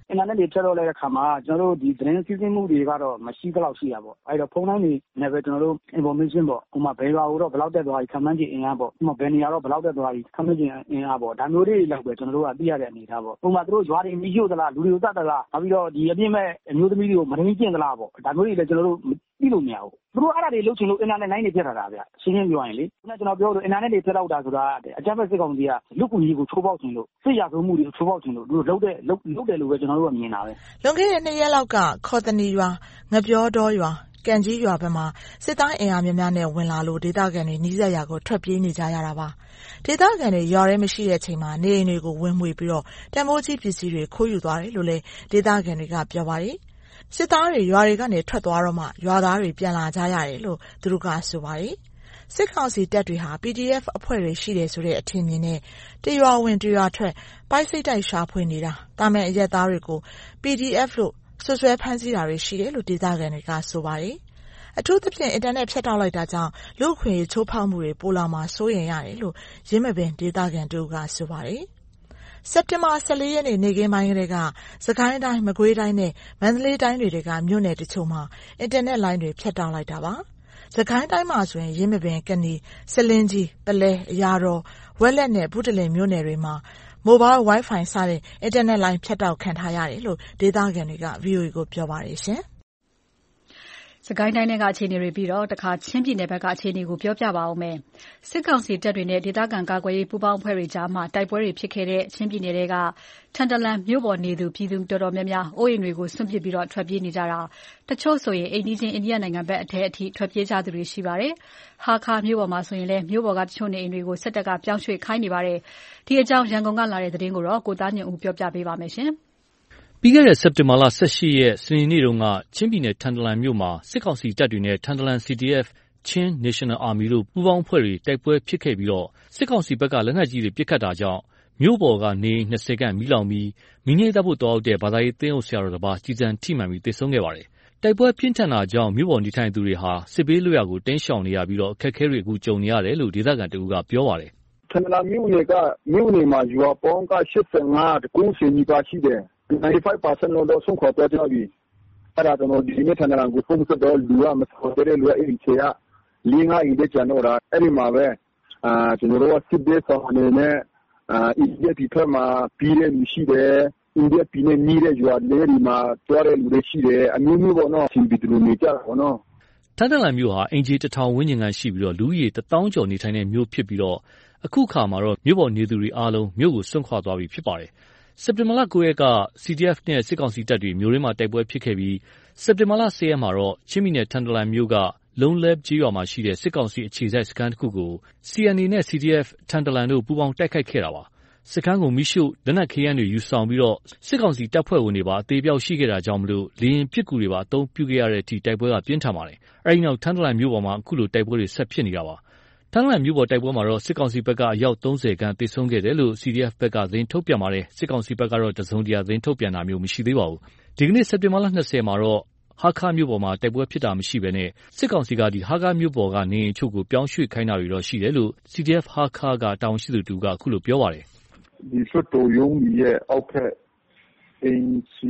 အင်တာနက်တွေဖြတ်တော့တဲ့အခါမှာကျွန်တော်တို့ဒီသတင်းစီးဆင်းမှုတွေကတော့မရှိသလောက်ရှိတာပေါ့အဲ့တော့ဖုန်းတိုင်းတွေနဲ့ပဲကျွန်တော်တို့ information ပေါ့ဥပမာဘယ်ရွာကိုတော့ဘယ်လောက်တက်သွားပြီခန့်မှန်းခြေအင်အားပေါ့ဥပမာဘယ်နေရာတော့ဘယ်လောက်တက်သွားပြီခန့်မှန်းခြေအင်အားပေါ့ဒါမျိုးတွေလောက်ပဲကျွန်တော်တို့ကသိရတဲ့အနေအထားပေါ့ဥပမာသူတို့ရွာတွေမီးရှို့သလားလူတွေကိုတတ်သလားနောက်ပြီးတော့ဒီအပြစ်မဲ့အမျိုးသမီးတွေကိုမရင်းကျင့်သလားပေါ့ဒါမျိုးတွေလည်းကျွန်တော်တို့သိလို့မရဘူးသူတို့အဲ့ဒါတွေလုပ်ချင်လို့အင်တာနက်လိုင်းတွေဖြတ်ထားတာဗျရှင်းရှင်းပြောရင်လေခုနကျွန်တော်ပြောလို့အင်တာနက်တွေဖြတ်လောက်တာဆိုတာအကြမ်းဖက်စစ်ကောင်စီကလူ့ကူညီကိုချိုးဖောက်ခြင်းလို့စစ်ရာဇဝမှုတွေကိုချိုးဖောက်ခြင်းလို့သူတို့လုပ်တယ်လို့ပဲကျွန်တော်တို့ကမြင်တာပဲလွန်ခဲ့တဲ့2 ရက်လောက်ကခေါ်တနီရွာငပြောတော်ရွာကံကြီးရွာဘက်မှာစစ်သားအင်အားများများနဲ့ဝင်လာလို့ဒေသခံတွေနီးစပ်ရာကိုထွက်ပြေးနေကြရတာပါဒေသခံတွေရွာထဲမရှိတဲ့အချိန်မှာနေအိမ်တွေကိုဝင်မွေပြီးတော့တန်ဖိုးကြီးပစ္စည်းတွေခိုးယူသွားတယ်လို့လည်းဒေသခံတွေကပြောပါတယ်စစ်သားတွေရွာတွေကနေထွက်သွားတော့မှရွာသားတွေပြန်လာကြရတယ်လို့သူတို့ကဆိုပါတယ်စစ်ကောင်စီတပ်တွေဟာ PDF အဖွဲ့တွေရှိတယ်ဆိုတဲ့အထင်မြင်နဲ့တရွာဝင်တရွာထွက်ပိုက်စိတ်တိုက်ရှာဖွေနေတာတာမန်အရက်သားတွေကို PDF လို့ဆွဆွဲဖမ်းဆီးတာတွေရှိတယ်လို့ဒေသခံတွေကဆိုပါတယ်အထူးသဖြင့်အင်တာနက်ဖြတ်တောက်လိုက်တာကြောင့်လူ့အခွင့်အရေးချိုးဖောက်မှုတွေပိုလာမှာစိုးရိမ်ရတယ်လို့ရင်းမပင်ဒေသခံတို့ကဆိုပါတယ်စက်တင်ဘာ14ရက်နေ့ခင်းပိုင်းကတည်းကစကိုင်းတိုင်းမကွေးတိုင်းနဲ့မန္တလေးတိုင်းတွေကမြို့နယ်တချို့မှာအင်တာနက်လိုင်းတွေဖြတ်တောက်လိုက်တာပါစကိုင်းတိုင်းမှာဆိုရင်ရင်းမပင်ကနီစလင်းကြီးပလဲအရာတော်ဝက်လက်နဲ့ဘုဒ္ဓလင်မြို့နယ်တွေမှာမိုဘိုင်း Wi-Fi စတဲ့အင်တာနက်လိုင်းဖြတ်တောက်ခံထားရတယ်လို့ဒေသခံတွေက VOA ကိုပြောပါတယ်ရှင်စကိုင်းတိုင်းကအခြေအနေတွေပြီးတော့တခါချင်းပြည်နယ်ဘက်ကအခြေအနေကိုပြောပြပါဦးမယ်။စစ်ကောင်စီတပ်တွေနဲ့ဒေသခံကာကွယ်ရေးပူးပေါင်းအဖွဲ့တွေကြားမှာတိုက်ပွဲတွေဖြစ်ခဲ့တဲ့ချင်းပြည်နယ်တွေကထန်တလန်မြို့ပေါ်နေသူပြည်သူတော်တော်များများအိုးအိမ်တွေကိုစွန့်ပစ်ပြီးတော့ထွက်ပြေးနေကြတာတချို့ဆိုရင်အိန္ဒိချင်းအိန္ဒိယနိုင်ငံဘက်အထက်အထိထွက်ပြေးကြသူတွေရှိပါတယ်။ဟာခါမြို့ပေါ်မှာဆိုရင်လည်းမြို့ပေါ်ကတချို့နေအိမ်တွေကိုစစ်တပ်ကပြောင်းရွှေ့ခိုင်းနေပါတယ်။ဒီအကြောင်းရန်ကုန်ကလာတဲ့သတင်းကိုတော့ကိုသားညွန့်ဦးပြောပြပေးပါမယ်ရှင်။ပြီးခဲ့တဲ့စက်တင်ဘာလ18ရက်စနေနေ့တုန်းကချင်းပြည်နယ်ထန်တလန်မြို့မှာစစ်ကောင်စီတပ်တွေနဲ့ထန်တလန် CDF Chin National Army တို့ပူးပေါင်းအဖွဲ့တွေတိုက်ပွဲဖြစ်ခဲ့ပြီးတော့စစ်ကောင်စီဘက်ကလက်နက်ကြီးတွေပစ်ခတ်တာကြောင့်မြို့ပေါ်ကနေ20ခန့်မီးလောင်ပြီးမီးငြိမ်းသတ်ဖို့တောက်တဲ့ဘာသာရေးသင်းအုပ်ဆရာတော်တစ်ပါးကြီးစံထိမှန်ပြီးသေဆုံးခဲ့ပါတယ်။တိုက်ပွဲပြင်းထန်တာကြောင့်မြို့ပေါ်နေထိုင်သူတွေဟာစစ်ဘေးလွတ်ရာကိုတင်းရှောင်နေရပြီးတော့အခက်အခဲတွေအခုကြုံနေရတယ်လို့ဒေသခံတဦးကပြောပါတယ်။ထန်တလန်မြို့နယ်မှာရွာပေါင်းက85 90နီးပါးရှိတယ်95% တော့ဆုံးခွာသွားကြပြီအဲ့ဒါတော့ဒီနေ့ထန်တလန်ကိုဖုန်းဆက်တော့လူကမဆော်တဲ့လူအိမ်ချေက5အိမ်တကျန်တော့အဲ့ဒီမှာပဲကျွန်တော်တို့ကစစ်ဘေးဆောင်နေနဲ့အိန္ဒိယပြည်ဖက်မှာပြီးတဲ့လူရှိတယ်အိန္ဒိယပြည်နဲ့နီးတဲ့ရွာလေးတွေမှာတွားတဲ့လူတွေရှိတယ်အမျိုးမျိုးပေါ့နော်ရှင်ပြည်သူတွေနေကြတာပေါ့နော်ထန်တလန်မြို့ဟာအင်ဂျီ1000ဝန်းကျင်ခန့်ရှိပြီးတော့လူဦးရေ1000ကျော်နေထိုင်တဲ့မြို့ဖြစ်ပြီးတော့အခုခါမှာတော့မြို့ပေါ်နေသူတွေအားလုံးမြို့ကိုစွန့်ခွာသွားပြီဖြစ်ပါတယ်စက်တင်ဘာလ9ရက်က CDF နဲ့စစ်ကောင်စီတပ်တွေမြို့ရင်းမှာတိုက်ပွဲဖြစ်ခဲ့ပြီးစက်တင်ဘာလ10ရက်မှာတော့ချင်းပြည်နယ်ထန်တလန်မြို့ကလုံးလဲကျေးရွာမှာရှိတဲ့စစ်ကောင်စီအခြေစိုက်စခန်းတစ်ခုကို CNA နဲ့ CDF ထန်တလန်တို့ပူးပေါင်းတိုက်ခိုက်ခဲ့တာပါစခန်းကိုမိရှုလက်နက်ခဲယမ်းတွေယူဆောင်ပြီးတော့စစ်ကောင်စီတပ်ဖွဲ့ဝင်တွေပါအသေးပြောက်ရှိခဲ့တာကြောင့်မလို့လေရင်ပစ်ကူတွေပါအသုံးပြုခဲ့ရတဲ့အထိတိုက်ပွဲကပြင်းထန်ပါတယ်အဲဒီနောက်ထန်တလန်မြို့ပေါ်မှာအခုလိုတိုက်ပွဲတွေဆက်ဖြစ်နေတာပါထန်တလန်မြို့ပေါ်တိုက်ပွဲမှာတော့စစ်ကောင်စီဘက်ကအယောက်30ခန့်သေဆုံးခဲ့တယ်လို့ CDF ဘက်ကသတင်းထုတ်ပြန်ပါတယ်စစ်ကောင်စီဘက်ကတော့တစုံတရာသတင်းထုတ်ပြန်တာမျိုးမရှိသေးပါဘူးဒီကနေ့စက်တင်ဘာလ20မှာတော့ဟာခါမြို့ပေါ်မှာတိုက်ပွဲဖြစ်တာမရှိဘဲနဲ့စစ်ကောင်စီကဒီဟာခါမြို့ပေါ်ကနေအချို့ကိုပြောင်းရွှေ့ခိုင်းတာတွေတော့ရှိတယ်လို့ CDF ဟာခါကတောင်းရှိသူတူကအခုလိုပြောပါတယ်ဒီဆွတ်တော်ယုံရဲ့အောက်ဖက်အင်စီ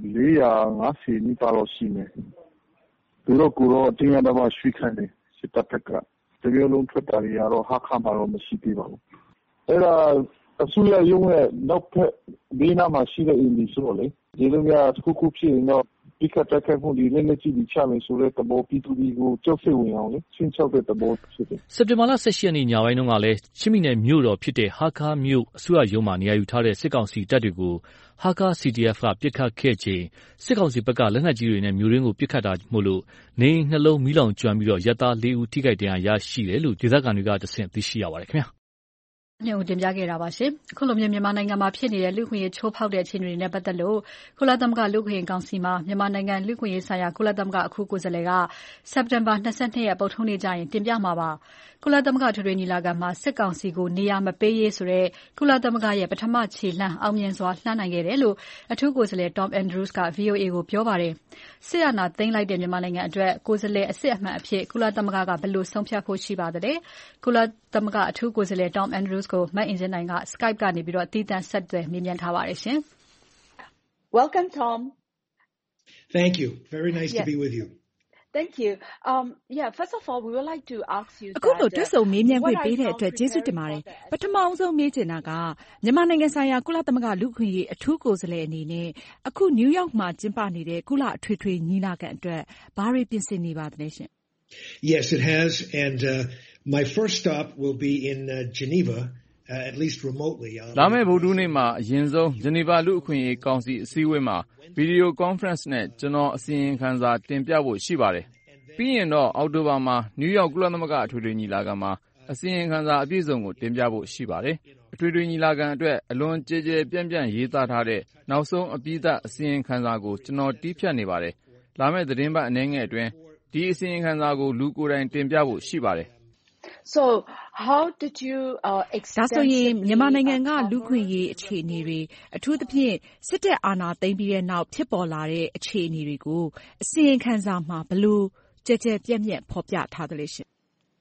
450နီးပါးလို့ရှိနေသူတို့ကတော့တင်းရတော့ရွှေ့ခိုင်းတယ်စစ်တပ်ဘက်ကတကယ်လုံးထွက်တာတွေကတော့ဟာခါမှာတော့မရှိသေးပါဘူးအဲ့ဒါအစိုးရရုံးရဲ့နောက်ဖက်ဘေးနားမှာရှိတဲ့အင်ဒီဆိုလေဒီလိုမျိုးတစ်ခုဖြစ်ရင်တော့ဒီကတက်ခဲ့ဖို့ဒီလည်းမကြည့်ချမယ်ဆိုတဲ့သဘောပြည်သူတွေကိုကြောက်စိတ်ဝင်အောင်လေရှင်းချောက်တဲ့သဘောဖြစ်တယ်စက်တင်ဘာလ18ရက်နေ့ညပိုင်းတုန်းကလည်းချင်းပြည်နယ်မြို့တော်ဖြစ်တဲ့ဟာခါမြို့အစိုးရရုံးမှာနေရာယူထားတဲ့စစ်ကောင်စီတပ်တွေကိုဟာခါ CDF ကပစ်ခတ်ခဲ့ချိန်စစ်ကောင်စီဘက်ကလက်နက်ကြီးတွေနဲ့မြို့ရင်းကိုပစ်ခတ်တာမို့လို့နေနှလုံးမီးလောင်ကျွမ်းပြီးတော့ရပ်သား4ဦးထိခိုက်ဒဏ်ရာရရှိတယ်လို့ဒေသခံတွေကတဆင့်သိရှိရပါတယ်ခင်ဗျာညဦးတင်ပြခဲ့တာပါရှင်အခုလိုမြန်မာနိုင်ငံမှာဖြစ်နေတဲ့လူ့ခွင့်ရေးချိုးဖောက်တဲ့အခြေအနေတွေနဲ့ပတ်သက်လို့ကုလသမဂ္ဂလူ့ခွင့်ရေးကောင်စီမှာမြန်မာနိုင်ငံလူ့ခွင့်ရေးဆိုင်ရာကုလသမဂ္ဂအခုကိုယ်စားလှယ်ကစက်တင်ဘာ22ရက်ပုထ္ထုနေ့ကျရင်တင်ပြမှာပါကုလသမဂ္ဂထွေထွေညီလာခံမှာစစ်ကောင်စီကိုနေရာမပေးရေးဆိုတဲ့ကုလသမဂ္ဂရဲ့ပထမခြေလှမ်းအောင်မြင်စွာလှမ်းနိုင်ခဲ့တယ်လို့အထူးကိုယ်စားလှယ် Tom Andrews က VOA ကိုပြောပါတယ်စစ်အာဏာသိမ်းလိုက်တဲ့မြန်မာနိုင်ငံအတွက်ကိုယ်စားလှယ်အစစ်အမှန်အဖြစ်ကုလသမဂ္ဂကဘယ်လိုဆုံးဖြတ်ဖို့ရှိပါသလဲကုလသမဂ္ဂအထူးကိုယ်စားလှယ် Tom Andrews ကိုမအင်ဂျင်နိုင်က Skype ကနေပြီးတော့တည်တံ့ဆက်သွယ်မေးမြန်းထားပါတယ်ရှင် Welcome, Tom. Thank you. Very nice to be with you. Thank you. First of all, we would like to ask you အခုလိုတွေ့ဆုံမေးမြန်းခွင့်ပေးတဲ့အတွက်ကျေးဇူးတင်ပါတယ်ပထမဆုံးမေးချင်တာကမြန်မာနိုင်ငံဆိုင်ရာကုလသမဂ္ဂလူ့အခွင့်အရေးအထူးကိုယ်စားလှယ်အနေနဲ့အခုနယူးယောက်မှာကျင်းပနေတဲ့ကုလအထွေထွေညီလာခံအတွက်ဘာတွေပြင်ဆင်နေပါသလဲရှင် Yes, it has, and my first stop will be in Geneva, at least remotely. လာမယ့်ဗုဒ္ဓနေ့မှာအရင်ဆုံးဂျနီဗာလူ့အခွင့်အရေးကောင်စီအစည်းအဝေးမှာဗီဒီယိုကွန်ဖရင့်နဲ့ကျွန်တော်အစီရင်ခံစာတင်ပြဖို့ရှိပါတယ်။ပြီးရင်တော့အောက်တိုဘာမှာနယူးယောက်ကုလသမဂ္ဂအထွေထွေညီလာခံမှာအစီရင်ခံစာအပြည့်စုံကိုတင်ပြဖို့ရှိပါတယ်။အထွေထွေညီလာခံအတွက်အလွန်ကြည်ကြဲပြန့်ပြန့်ရေးသားထားတဲ့နောက်ဆုံးအပြီးသတ်အစီရင်ခံစာကိုကျွန်တော်တီးဖြတ်နေပါတယ်။လာမယ့်သတင်းပတ်အနည်းငယ်အတွင်းဒီအစီရင်ခံစာကိုလူကိုယ်တိုင်တင်ပြဖို့ရှိပါတယ်။ So how did you ဒါဆိုရင်မြန်မာနိုင်ငံကလူ့ခွင့်ရေးအခြေအနေတွေအထူးသဖြင့်စစ်တပ်အာဏာသိမ်းပြီးတဲ့နောက်ဖြစ်ပေါ်လာတဲ့အခြေအနေတွေကိုအစီရင်ခံစာမှာဘယ်လိုကြည်ကြဲပြန့်ပြန့်ဖော်ပြထားသလဲရှင်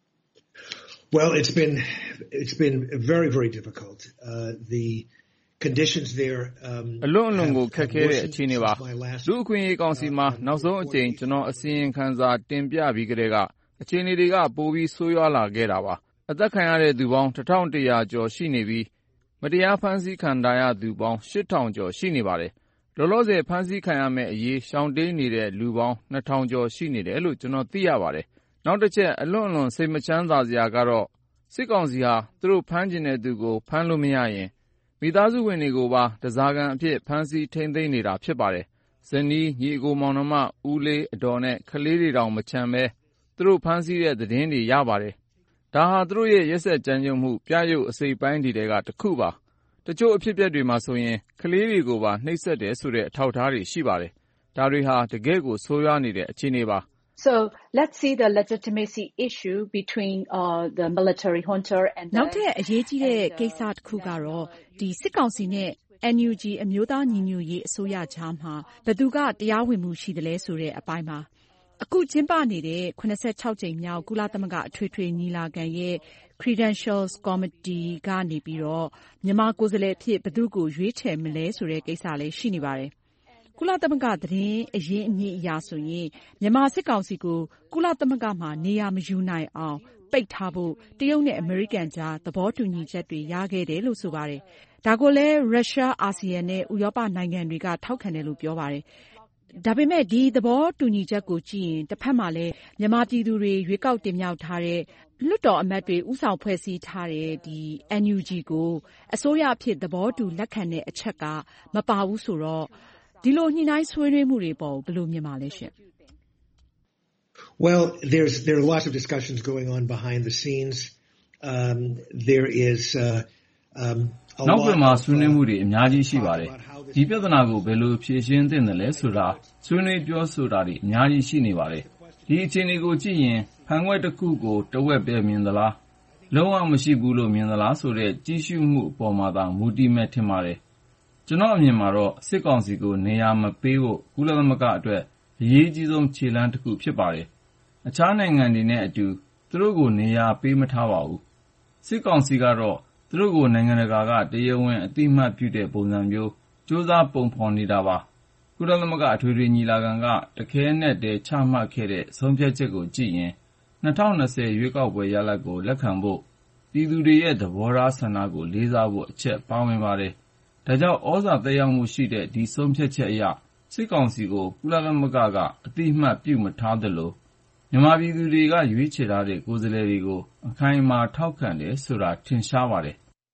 Well, it's been very, very difficult. The conditions there အလွန်ကိုခက်ခဲတဲ့အခြေအနေပါလူ့အခွင့်အရေးကောင်စီမှာနောက်ဆုံးအကြိမ်ကျွန်တော်အစီရင်ခံစာတင်ပြပြီးကြတဲ့ကအခြေအနေတွေကပိုပြီးဆိုးရွားလာခဲ့တာပါအသက်ခံရတဲ့သူပေါင်း1100ကျော်ရှိနေပြီးမတရားဖမ်းဆီးခံရသူပေါင်း8000ကျော်ရှိနေပါတယ်လောလောဆယ်ဖမ်းဆီးခံရမယ့်အရေးရှောင်တိန်နေတဲ့လူပေါင်း2000ကျော်ရှိနေတယ်လို့ကျွန်တော်သိရပါတယ်နောက်တစ်ချက်အလွန်စိတ်မချမ်းသာစရာကတော့စစ်ကောင်စီဟာသူတို့ဖမ်းကျင်တဲ့သူကိုဖမ်းလို့မရရင်မိသားစုဝင်တွေကိုပါတစားကန်အဖြစ်ဖမ်းဆီးထိန်းသိမ်းနေတာဖြစ်ပါတယ်ဇနီးညီအကိုမောင်နှမဦးလေးအတော်နဲ့ကလေးတွေတောင်မချမ်းပဲသူတို့ဖမ်းဆီးတဲ့သတင်းတွေရပါတယ်ဒါဟာသူတို့ရဲ့ရက်စက်ကြမ်းကြုတ်မှုပြရုပ်အစိပ်ပိုင်းတွေကတစ်ခုပါတချို့အဖြစ်အပျက်တွေမှာဆိုရင်ကလေးတွေကိုပါနှိပ်စက်တယ်ဆိုတဲ့အထောက်အထားတွေရှိပါတယ်ဒါတွေဟာတကယ့်ကိုဆိုးရွားနေတဲ့အခြေအနေပါ So let's see the legitimacy issue between the military junta and နောက်ထပ်အရေးကြီးတဲ့ကိစ္စတစ်ခုကတော့ဒီစစ်ကောင်စီနဲ့ NUG အမျိုးသားညီညွတ်ရေးအစိုးရကြားမှာဘယ်သူကတရားဝင်မှုရှိတယ်လဲဆိုတဲ့အပိုင်းမှာအခုကျင်းပနေတဲ့86ကြိမ်မြောက်ကုလသမဂ္ဂအထွေထွေညီလာခံရဲ့ Credentials Committee ကနေပြီးတော့မြန်မာကိုယ်စားလှယ်အဖြစ်ဘယ်သူကိုရွေးချယ်မလဲဆိုတဲ့ကိစ္စလေးရှိနေပါတယ်ကုလသမဂ္ဂသတင်းအရင်းအမြစ်အရဆိုရင်မြန်မာစစ်ကောင်စီကိုကုလသမဂ္ဂမှာနေရာမယူနိုင်အောင်ပိတ်ထားဖို့တရုတ်နဲ့အမေရိကန်ကြားသဘောတူညီချက်တွေရခဲ့တယ်လို့ဆိုပါတယ်ဒါကိုလည်းရုရှားအာဆီယံနဲ့ဥရောပနိုင်ငံတွေကထောက်ခံတယ်လို့ပြောပါတယ်ဒါပေမဲ့ဒီသဘောတူညီချက်ကိုကြည့်ရင်တစ်ဖက်မှာလည်းမြန်မာပြည်သူတွေရွေးကောက်တင်မြှောက်ထားတဲ့လွှတ်တော်အမတ်တွေဥဆောင်ဖွဲ့စည်းထားတဲ့ဒီ NUG ကိုအစိုးရအဖြစ်သဘောတူလက်ခံတဲ့အချက်ကမပါဘူးဆိုတော့ဒီလိုညှိနှိုင်းဆွေးနွေးမှုတွေပေါ်ဘယ်လိုမြင်ပါလဲရှင် Well, there are lots of discussions going on behind the scenes. There is နောက်ပြန်မှာဆွေးနွေးမှုတွေအများကြီးရှိပါတယ်ဒီပြဿနာကိုဘယ်လိုဖြေရှင်းသင့်တယ်လဲဆိုတာဆွေးနွေးပြောဆိုတာတွေအများကြီးရှိနေပါတယ်ဒီအခြေအနေကိုကြည့်ရင်ဖန်ခွက်တစ်ခုကိုတဝက်ပဲမြင်သလားလုံးဝမရှိဘူးလို့မြင်သလားဆိုတဲ့ကြည့်ရှုမှုအပေါ်မှာသာမူတည်မဲ့ထင်ပါတယ်ကျွန်တော်အမြင်မှာတော့စစ်ကောင်စီကိုနေရာမပေးဖို့ကုလသမဂ္ဂအတွက်အရေးကြီးဆုံးခြေလှမ်းတစ်ခုဖြစ်ပါတယ်အခြားနိုင်ငံတွေနဲ့အတူသူတို့ကိုနေရာပေးမထားပါဘူးစစ်ကောင်စီကတော့သူတို့ကိုနိုင်ငံတကာကတရားဝင်အသိအမှတ်ပြုတဲ့ပုံစံမျိုးစ조사ပုံဖော်နေတာပါကုလသမဂ္ဂအထွေထွေညီလာခံကတခဲနဲ့တည်းချမှတ်ခဲ့တဲ့ဆုံးဖြတ်ချက်ကိုကြည့်ရင်2020ရွေးကောက်ပွဲရလဒ်ကိုလက်ခံဖို့ပြည်သူတွေရဲ့သဘောထားဆန္ဒကိုလေးစားဖို့အချက်ပါဝင်ပါတယ်ဒါကြောင့်ဩဇာသက်ရောက်မှုရှိတဲ့ဒီဆုံးဖြတ်ချက်အရစစ်ကောင်စီကိုကုလသမဂ္ဂကအသိအမှတ်ပြုမထားသလိုမြန်မာပြည်သူတွေကရွေးချယ်ထားတဲ့ကိုယ်စားလှယ်တွေကိုအခိုင်အမာထောက်ခံတယ်ဆိုတာထင်ရှားပါတယ်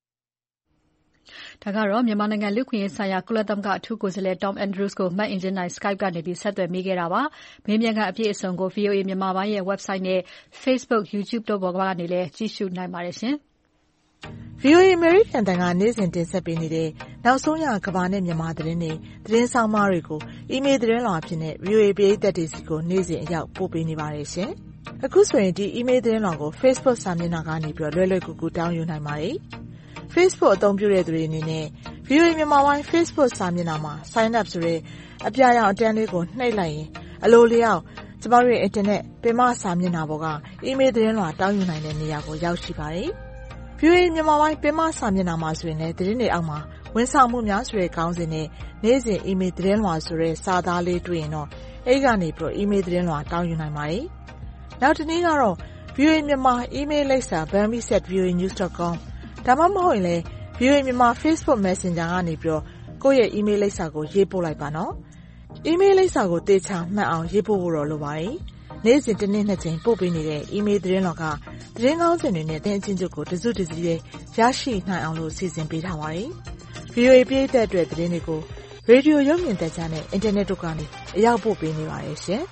ဒါကတော့မြန်မာနိုင်ငံလူ့ခွင့်ရေးဆိုင်ရာကုလသမဂ္ဂအထူးကိုယ်စားလှယ် Tom Andrews ကိုမတ်အင်ဂျင်နိုင် Skype ကနေပြီးဆက်သွယ်မိခဲ့တာပါ။မေးမြန်းခန်းအပြည့်အစုံကို VOA မြန်မာပိုင်းရဲ့ website နဲ့ Facebook, YouTube တို့ပေါ်ကနေလည်းကြည့်ရှုနိုင်ပါတယ်ရှင်။ VOA American တန်ကနေ့စဉ်တင်ဆက်ပေးနေတဲ့နောက်ဆုံးရကမ္ဘာနဲ့မြန်မာသတင်းတွေသတင်းဆောင်မတွေကို email သတင်းလွှာအဖြစ်နဲ့ VOA ပရိသတ်တွေစီကိုနေ့စဉ်အရောက်ပို့ပေးနေပါတယ်ရှင်။အခုဆိုရင်ဒီ email သတင်းလွှာကို Facebook စာမျက်နှာကနေပြီးတော့လွယ်လွယ်ကူကူတောင်းယူနိုင်ပါတယ်။ Facebook အသုံးပြုတဲ့သူတွေအနေနဲ့ VOA မြန်မာပိုင်း Facebook စာမျက်နှာမှာ sign up ဆိုတဲ့အပြာရောင်အတန်းလေးကိုနှိပ်လိုက်ရင်အလိုလျောက်ကျမတို့ရဲ့ internet ပင်မစာမျက်နှာပေါ်က email သတင်းလွှာတောင်းယူနိုင်တဲ့နေရာကိုရောက်ရှိပါတယ်။ VOA မြန်မာပိုင်းပင်မစာမျက်နှာမှာဆိုရင်လည်းသတင်းတွေအောက်မှာဝန်ဆောင်မှုများဆိုတဲ့ခေါင်းစဉ်နဲ့နေ့စဉ်အီးမေးလ်သတင်းလွှာဆိုတဲ့စာသားလေးတွေ့ရင်တော့အဲဒီကနေပြီးတော့အီးမေးလ်သတင်းလွှာတောင်းယူနိုင်ပါတယ်။နောက်တစ်နေ့ကတော့ VOA မြန်မာအီးမေးလ်လိပ်စာ burmese@voanews.com ဒါမှမဟုတ်ရင်လည်း VOA မြန်မာ Facebook Messenger ကနေပြီးတော့ကိုယ့်ရဲ့အီးမေးလ်လိပ်စာကိုရေးပို့လိုက်ပါနော်။အီးမေးလ်လိပ်စာကိုသေချာမှတ်အောင်ရေးပို့ဖို့တော့လိုပါတယ်။နေ့စဉ်တစ်နေ့2ကြိမ်ပို့ပေးနေတဲ့အီးမေးလ်သတင်းလွှာကသတင်းကောင်းစင်တွေနဲ့သတင်းအချင်းချုပ်ကိုတစုတစည်းရရှိနိုင်အောင်လို့စီစဉ်ပေးထားပါတယ်။ VOA ပြည်သက်အတွက်သတင်းတွေကိုရေဒီယိုရုပ်မြင်သံကြားနဲ့အင်တာနက်တို့ကနေအရောက်ပို့ပေးနေပါတယ်ရှင်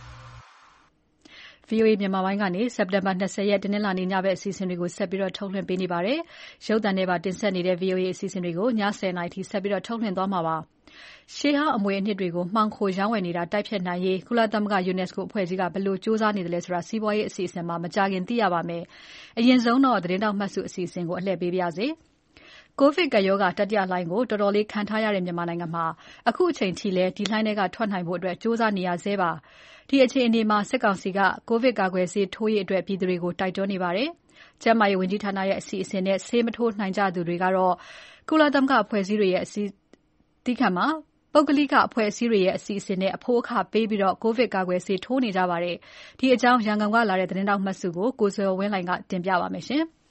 ။ VOA မြန်မာပိုင်းကနေစက်တင်ဘာ20ရက်တနင်္လာနေ့ညဘက်အစီအစဉ်တွေကိုဆက်ပြီးတော့ထုတ်လွှင့်ပေးနေပါတယ်။ရုပ်သံနဲ့ပါတင်ဆက်နေတဲ့ VOA အစီအစဉ်တွေကိုည10:00နာရီထိဆက်ပြီးတော့ထုတ်လွှင့်သွားမှာပါ။ရှေးဟောင်းအမွေအနှစ်တွေကိုမှောင်ခိုရောင်းဝယ်နေတာတိုက်ဖျက်နိုင်ရေးကုလသမဂ္ဂ UNESCO အဖွဲ့ကြီးကဘယ်လိုစူးစမ်းနေတယ်ဆိုတာစီးပွားရေးအစီအစဉ်မှာမကြာခင်သိရပါမယ်။အရင်ဆုံးတော့သတင်းတောက်မှတ်စုအစီအစဉ်ကိုအလှည့်ပေးပါရစေ။ ကိုဗစ်ကပ်ရောဂါတတိယလှိုင်းကိုတော်တော်လေးခံထားရတဲ့မြန်မာနိုင်ငံမှာအခုအချိန်ထိလည်းဒီလှိုင်းတွေကထွက်နိုင်ဖို့အတွက်စူးစမ်းနေရဆဲပါ။ဒီအခြေအနေမှာစစ်ကောင်စီကကိုဗစ်ကာကွယ်ဆေးထိုးရေးအတွက်ပြည်သူတွေကိုတိုက်တွန်းနေပါတယ်။ကျန်းမာရေးဝန်ကြီးဌာနရဲ့အစီအစဉ်နဲ့ဆေးမထိုးနိုင်ကြသူတွေကတော့ကုလသမဂ္ဂအဖွဲ့အစည်းတွေရဲ့ပုဂ္ဂလိကအဖွဲ့အစည်းတွေရဲ့အစီအစဉ်နဲ့အဖိုးအခပေးပြီးတော့ကိုဗစ်ကာကွယ်ဆေးထိုးနေကြပါတယ်။ဒီအကြောင်းရန်ကုန်ကလာတဲ့သတင်းတောက်မှတ်စုကိုကိုဇော်ဝင်းလှိုင်ကတင်ပြပါမယ်ရှင်။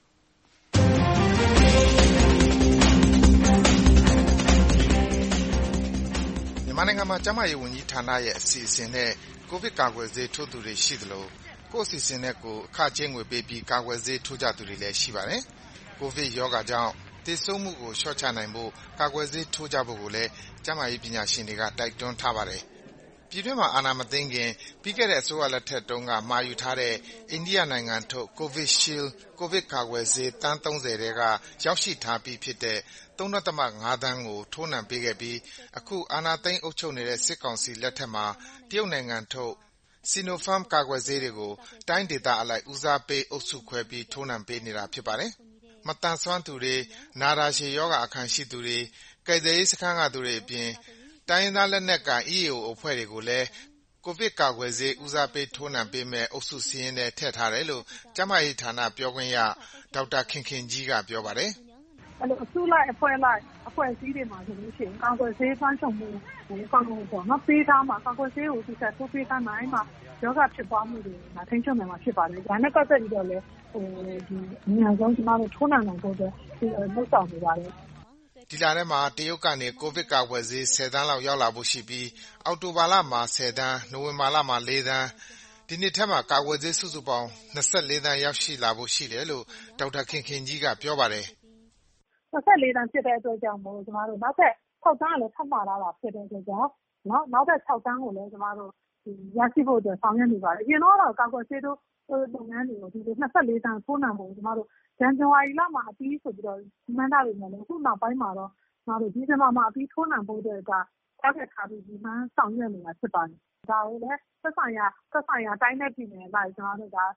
မြန်မာနိုင်ငံမှာကျန်းမာရေးဝန်ကြီးဌာနရဲ့အစီအစဉ်နဲ့ကိုဗစ်ကာကွယ်ဆေးထိုးသူတွေရှိသလိုကိုယ့်အစီအစဉ်နဲ့ကိုယ်အခကြေးငွေပေးပြီးကာကွယ်ဆေးထိုးကြသူတွေလည်းရှိပါတယ်။ကိုဗစ်ရောဂါကြောင့်သေဆုံးမှုကိုလျှော့ချနိုင်ဖို့ကာကွယ်ဆေးထိုးကြဖို့ကိုလည်းကျန်းမာရေးပညာရှင်တွေကတိုက်တွန်းထားပါတယ်။ပြည်တွင်းမှာအာဏာမသိမ်းခင်ပြီးခဲ့တဲ့အစိုးရလက်ထက်တုန်းကမှာယူထားတဲ့အိန္ဒိယနိုင်ငံထုတ် Covishield ကိုဗစ်ကာကွယ်ဆေးသန်း30ထဲကရောက်ရှိထားပြီးဖြစ်တဲ့ 3.5 သန်းကိုထိုးနှံပေးခဲ့ပြီးအခုအာဏာသိမ်းအုပ်ချုပ်နေတဲ့စစ်ကောင်စီလက်ထက်မှာတရုတ်နိုင်ငံထုတ် Sinopharm ကာကွယ်ဆေးတွေကိုတိုင်းဒေသအလိုက်ဦးစားပေးအုပ်စုခွဲပြီးထိုးနှံပေးနေတာဖြစ်ပါတယ်။မသန်စွမ်းသူတွေ၊နာတာရှည်ရောဂါအခံရှိသူတွေ၊ကယ်ဆယ်ရေးစခန်းကသူတွေအပြင်တိုင်းရင်းသားလက်နက်ကိုင် EAO အဖွဲ့တွေကိုလည်းကိုဗစ်ကာကွယ်ဆေးဦးစားပေးထိုးနှံပေးမယ့်အုပ်စုစာရင်းထဲထည့်ထားတယ်လို့ကျန်းမာရေးဌာနပြောခွင့်ရဒေါက်တာခင်ခင်ကြီးကပြောပါတယ်။အဲ့လိုအစုလိုက်အဖွဲ့လိုက်အဖွဲ့အစည်းတွေမှာဆိုလို့ရှိရင်ကာကွယ်ဆေးဖမ်းချုပ်မှုကိုကောင်းလို့ပေါ့နော်ပေးထားမှာကာကွယ်ဆေးကိုဒီဆက်ထိုးပေးထားနိုင်မှာယောဂဖြစ်ပွားမှုတွေထိန်းချုပ်နိုင်မှာဖြစ်ပါတယ်။ဒါနဲ့ပတ်သက်ပြီးတော့လည်းဒီအများဆုံးကျွန်တော်တို့ထိုးနှံနိုင်ဖို့အတွက်လုပ်ဆောင်နေပါတယ်။ဒီလထဲမှာတရုတ်ကနေကိုဗစ်ကာကွယ်ဆေး10သန်းလောက်ရောက်လာဖို့ရှိပြီးအောက်တိုဘာလမှာ10သန်းနိုဝင်ဘာလမှာ4သန်းဒီနှစ်ထဲမှာကာကွယ်ဆေးစုစုပေါင်း24သန်းရောက်ရှိလာဖို့ရှိတယ်လို့ဒေါက်တာခင်ခင်ကြီးကပြောပါတယ်။24သန်းဖြစ်တဲ့အတွက်ကြောင့်မို့ကျွန်တော်တို့နောက်ထပ်6သန်းလည်းထပ်မှာလာတာဖြစ်တဲ့အတွက်ကြောင့်နောက်ထပ်6သန်းကိုလည်းကျွန်တော်တို့ရရှိဖို့အတွက်ဆောင်ရွက်နေပါတယ်။အရင်တော့ကာကွယ်ဆေးတို့လုပ်ငန်းတွေကိုဒီ24သန်းထိုးနှံဖို့ကျွန်တော်တို့ဇန်နဝါရီလမှာအပြီးဆိုပြီးတော့မှန်းထားပေမဲ့လည်းအခုနောက်ပိုင်းမှာတော့ကျွန်တော်တို့ဒီဇင်ဘာမှာအပြီးထိုးနှံဖို့အတွက်ကထားခဲ့ထားပြီးဒီမှန်းဆောင်ရွက်နေတာဖြစ်ပါတယ်။ဒါကိုလည်းသက်ဆိုင်ရာတိုင်းနဲ့ပြည်နယ်လိုက်ကျွန်တော်တို့ဒါ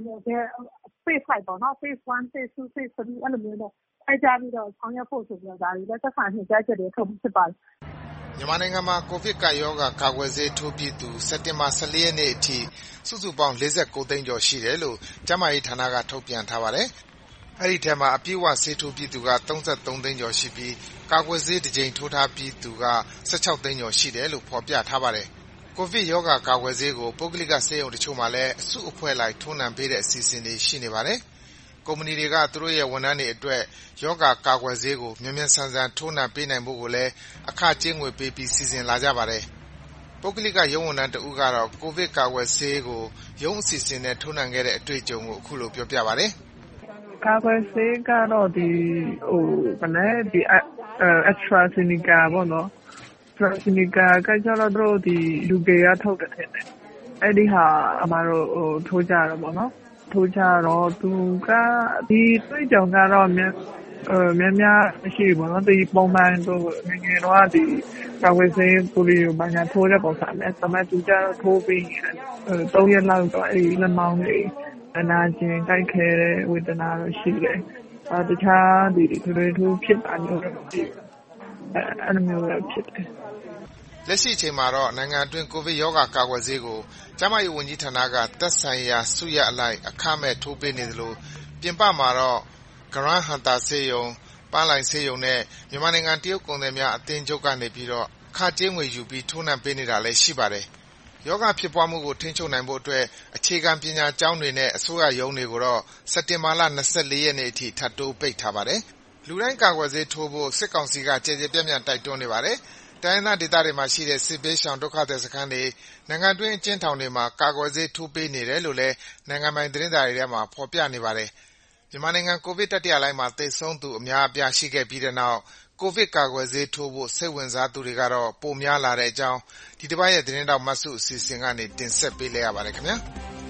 phase လိုက်ပေါ့နော် phase 1 phase 2 phase 3အဲ့လိုမျိုးနဲ့အဲ့ကြပြီးတော့ဆောင်ရွက်ဖို့ဆိုပြီးတော့ဒါတွေလည်းသက်ဆိုင်ရာညွှန်ကြားချက်တွေထုတ်ဖြစ်ပါတယ်မြန်မာနိုင်ငံမှာကိုဗစ်ကပ်ရောဂါကာကွယ်ဆေးထိုးပြီးသူစက်တင်ဘာ14ရက်နေ့အထိစုစုပေါင်း49သိန်းကျော်ရှိတယ်လို့ကျန်းမာရေးဌာနကထုတ်ပြန်ထားပါတယ်။အဲဒီထဲမှာအပြည့်အဝဆေးထိုးပြီးသူက33သိန်းကျော်ရှိပြီးကာကွယ်ဆေးတစ်ကြိမ်ထိုးထားပြီးသူက16သိန်းကျော်ရှိတယ်လို့ဖော်ပြထားပါတယ်။ကိုဗစ်ရောဂါကာကွယ်ဆေးကိုပုဂ္ဂလိကဆေးရုံတချို့မှာလည်းအစုအဖွဲ့လိုက်ထိုးနှံပေးတဲ့အစီအစဉ်တွေရှိနေပါတယ်။ကုမ္ပဏီတွေကသူတို့ရဲ့ဝန်ထမ်းတွေအတွက်ရောဂါကာကွယ်ဆေးကိုမြန်မြန်ဆန်ဆန်ထိုးနှံပေးနိုင်ဖို့ကိုလည်းအခကြေးငွေပေးပြီးစီစဉ်လာကြပါတယ်။ပုဂ္ဂလိကရုံးဝန်ထမ်းတဦးကတော့ကိုဗစ်ကာကွယ်ဆေးကိုရုံးအစီအစဉ်နဲ့ထိုးနှံခဲ့တဲ့အတွေ့အကြုံကိုအခုလိုပြောပြပါတယ်။ကာကွယ်ဆေးကတော့ဒီAstraZeneca ပေါ့နော်။ AstraZeneca ကကျတော့တို့ဒီ UK ကထုတ်တယ်ထင်တယ်။အဲ့ဒီဟာအမတို့ထိုးကြတော့ပေါ့နော်။ထိုးကြတော့သူကဒီတွေ့ကြုံကတော့များမရှိဘူးပေါ့နော်ဒီပုံမှန်တို့ငယ်ငယ်တော့ဒီကာကွယ်ဆေးပိုလီယိုဘာညာထိုးတဲ့ပုံစံနဲ့ဒါပေမဲ့သူကြတော့ထိုးပြီး3ရက်လောက်တော့အဲ့ဒီလက်မောင်းတွေနာကျင်ကြိုက်ခဲတဲ့ဝေဒနာတော့ရှိတယ်တခြားဒီထိုးဖြစ်တာမျိုးတော့မရှိဘူးအဲ့လိုမျိုးတော့ဖြစ်တယ်လက်ရှိအချိန်မှာတော့နိုင်ငံအတွင်းကိုဗစ်ရောဂါကာကွယ်ဆေးကိုကျန်းမာရေးဝန်ကြီးဌာနကသက်ဆိုင်ရာစုရပ်အလိုက်အခမဲ့ထိုးပေးနေသလိုပြင်ပမှာတော့ကဂရန်ဟန်တာဆေးရုံ၊ပန်းလှိုင်ဆေးရုံနဲ့မြန်မာနိုင်ငံတရုတ်ကုန်သည်များအသင်းချုပ်ကနေပြီးတော့အခကြေးငွေယူပြီးထိုးနှံပေးနေတာလည်းရှိပါတယ်။ရောဂါဖြစ်ပွားမှုကိုထိန်းချုပ်နိုင်ဖို့အတွက်အခြေခံပညာကျောင်းတွေနဲ့အစိုးရရုံးတွေကိုတော့စက်တင်ဘာလ24ရက်နေ့အထိထပ်တိုးပိတ်ထားပါတယ်။လူတိုင်းကာကွယ်ဆေးထိုးဖို့စစ်ကောင်စီကကျယ်ကျယ်ပြန့်ပြန့်တိုက်တွန်းနေပါတယ်။တိုင်းရင်းသားဒေသတွေမှာရှိတဲ့စစ်ဘေးရှောင်ဒုက္ခသည်စခန်းတွေ၊နိုင်ငံတွင်းအကျဉ်းထောင်တွေမှာကာကွယ်ဆေးထိုးပေးနေတယ်လို့လည်းနိုင်ငံပိုင်သတင်းစာတွေထဲမှာဖော်ပြနေပါတယ်။မြန်မာနိုင်ငံကိုဗစ်တတိယလှိုင်းမှာသေဆုံးသူအများအပြားရှိခဲ့ပြီးတဲ့နောက်ကိုဗစ်ကာကွယ်ဆေးထိုးဖို့စိတ်ဝင်စားသူတွေကတော့ပိုများလာတဲ့အကြောင်းဒီတစ်ပတ်ရဲ့သတင်းထောက်မဆုအစီအစဉ်ကနေတင်ဆက်ပေးလိုက်ရပါတယ်ခင်ဗျာ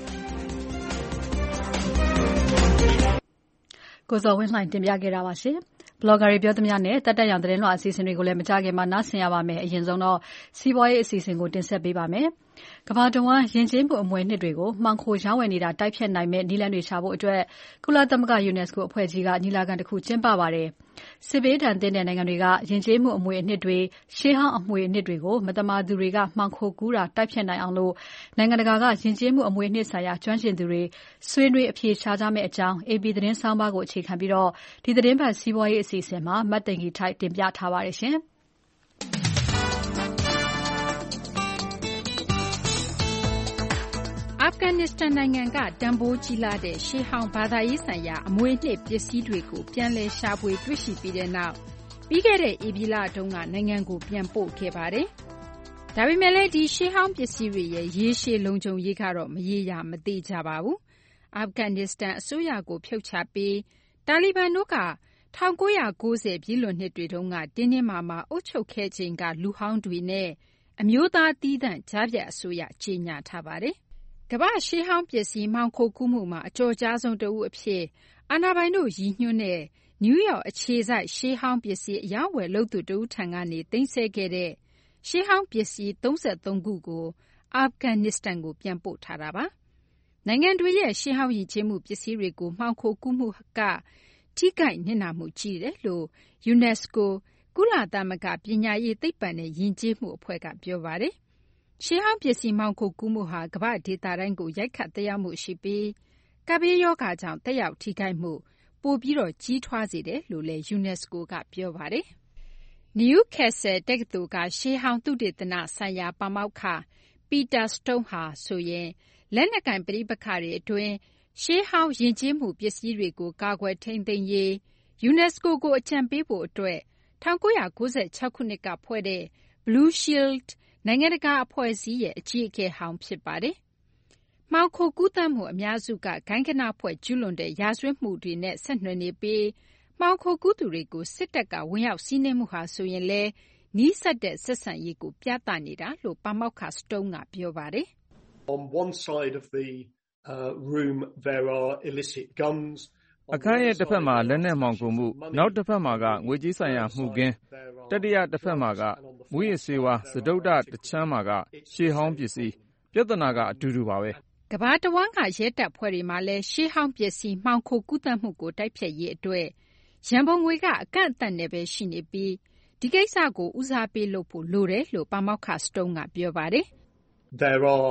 ကိုဇော်ဝင်းလှိုင်တင်ပြခဲ့တာပါရှင်ဘလော့ဂါတွေပြောသမျှနဲ့တက်တက်ရောင်သတင်းလွှာအစီအစဉ်တွေကိုလည်းမကြခင်မှာနားဆင်ရပါမယ်အရင်ဆုံးတော့စီးပွားရေးအစီအစဉ်ကိုတင်ဆက်ပေးပါမယ်ကမ္ဘာတဝန်းယဉ်ကျေးမှုအမွေအနှစ်တွေကိုမှောင်ခိုရောင်းဝယ်နေတာတိုက်ဖျက်နိုင်မဲ့နည်းလမ်းတွေရှာဖို့အတွက်ကုလသမဂ္ဂ UNESCO အဖွဲ့ကြီးကညီလာခံတစ်ခုကျင်းပပါတယ်စစ်ဘေးဒဏ်သင့်တဲ့နိုင်ငံတွေကယဉ်ကျေးမှုအမွေအနှစ်တွေရှေးဟောင်းအမွေအနှစ်တွေကိုမတမာသူတွေကမှောင်ခိုကူးတာတိုက်ဖျက်နိုင်အောင်လို့နိုင်ငံတကာကယဉ်ကျေးမှုအမွေအနှစ်ဆိုင်ရာကျွမ်းကျင်သူတွေဆွေးနွေးအဖြေရှာကြမယ့်အကြောင်း AP သတင်းဆောင်းပါးကိုအခြေခံပြီးတော့ဒီသတင်းပတ်စီးပွားရေးအစီအစဉ်မှာမတ်တင်ကြီးထိုက်တင်ပြထားပါတယ်ရှင်အာဖဂန်နစ္စတန်နိုင်ငံကတန်ဖိုးကြီးလာတဲ့ရှေးဟောင်းဘာသာရေးဆိုင်ရာအမွေအနှစ်ပစ္စည်းတွေကိုပြန်လည်ရှာဖွေတွေ့ရှိပြီးတဲ့နောက်ပြီးခဲ့တဲ့ဧပြီလတုန်းကနိုင်ငံကိုပြန်ပို့ခဲ့ပါတယ်။ဒါပေမဲ့လည်းဒီရှေးဟောင်းပစ္စည်းတွေရဲ့ရေရှည်လုံခြုံရေးကတော့မရေရာမသေးကြပါဘူး။အာဖဂန်နစ္စတန်အစိုးရကိုဖြုတ်ချပြီးတာလီဘန်တို့က1990ပြည်လွန်နှစ်တွေတုန်းကတင်းတင်းမာမာအုပ်ချုပ်ခဲ့ချိန်ကလူဟောင်းတွေနဲ့အမျိုးသားသီးသန့်ကြားဖြတ်အစိုးရကြေညာထားပါတယ်။ကမ္ဘာ့ရှေးဟောင်းပစ္စည်းမှောင်ခိုကူးမှုမှာအကျော်ကြားဆုံးတဦးအဖြစ်အာဏာပိုင်တို့ရည်ညွှန်းတဲ့နယူးယောက်အခြေစိုက်ရှေးဟောင်းပစ္စည်းအရောင်းအဝယ်လုပ်သူတဦးထံကနေသိမ်းဆည်းခဲ့တဲ့ရှေးဟောင်းပစ္စည်း33ခုကိုအာဖဂန်နစ္စတန်ကိုပြန်ပို့ထားတာပါ။နိုင်ငံတွေရဲ့ရှေးဟောင်းယဉ်ကျေးမှုပစ္စည်းတွေကိုမှောင်ခိုကူးမှုကထိခိုက်နစ်နာမှုကြီးတယ်လို့ UNESCO ကုလသမဂ္ဂပညာရေးသိပ္ပံနဲ့ယဉ်ကျေးမှုအဖွဲ့ကပြောပါတယ်။ရှေးဟောင်းပစ္စည်းမှောင်ခိုကူးမှုဟာကမ္ဘာ့ဒေသတိုင်းကိုရိုက်ခတ်သက်ရောက်မှုရှိပြီးကပ်ဘေးရောဂါကြောင့်သက်ရောက်ထိခိုက်မှုပိုပြီးကြီးထွားစေတယ်လို့လည်း UNESCO ကပြောပါတယ်။ Newcastle တက္ကသိုလ်ကရှေးဟောင်းသုတေသနဆိုင်ရာပါမောက္ခ Peter Stone ဟာဆိုရင်လက်နက်ကိုင်ပဋိပက္ခတွေအတွင်းရှေးဟောင်းယဉ်ကျေးမှုပစ္စည်းတွေကိုကာကွယ်ထိန်းသိမ်းရေး UNESCO ကိုအကြံပေးဖို့အတွက်1996ခုနှစ်ကဖွဲ့တဲ့ Blue Shield နိုင်ငံတကာအဖွဲ့အစည်းရဲ့အကြီးအကဲဟောင်းဖြစ်ပါတယ်။မှောင်ခိုကူးသန်းမှုအများစုကဂိုဏ်းဂဏဖွဲ့ကျူးလွန်တဲ့ရာဇဝတ်မှုတွေနဲ့ဆက်နွယ်နေပြီးမှောင်ခိုကူးသူတွေကိုစစ်တပ်ကဝင်ရောက်စီးနင်းမှုဟာဆိုရင်လည်းနီးစပ်တဲ့ဆက်ဆံရေးကိုပြသနေတာလို့ပါမောက္ခ Stone ကပြောပါတယ်။ On one side of the room there are illicit guns အခန်းရဲ့တစ်ဖက်မှာလက်နက်မှောင်ခိုမှုနောက်တစ်ဖက်မှာကငွေကြေးဆိုင်ရာမှုကင်းတတိယတစ်ဖက်မှာကမူရစ်ဆေးဝါးစတုဒ္ဒတစ်ချမ်းမှာကရှေးဟောင်းပစ္စည်းပြဿနာကအတူတူပါပဲကမ္ဘာတဝန်းကရဲတပ်ဖွဲ့တွေမှာလည်းရှေးဟောင်းပစ္စည်းမှောင်ခိုကူးသန်းမှုကိုတိုက်ဖျက်ရေးအတွက်ရန်ပုံငွေကအကန့်အသတ်နဲ့ပဲရှိနေပြီးဒီကိစ္စကိုဦးစားပေးလုပ်ဖို့လိုတယ်လို့ပါမောက္ခ Stone ကပြောပါတယ် There are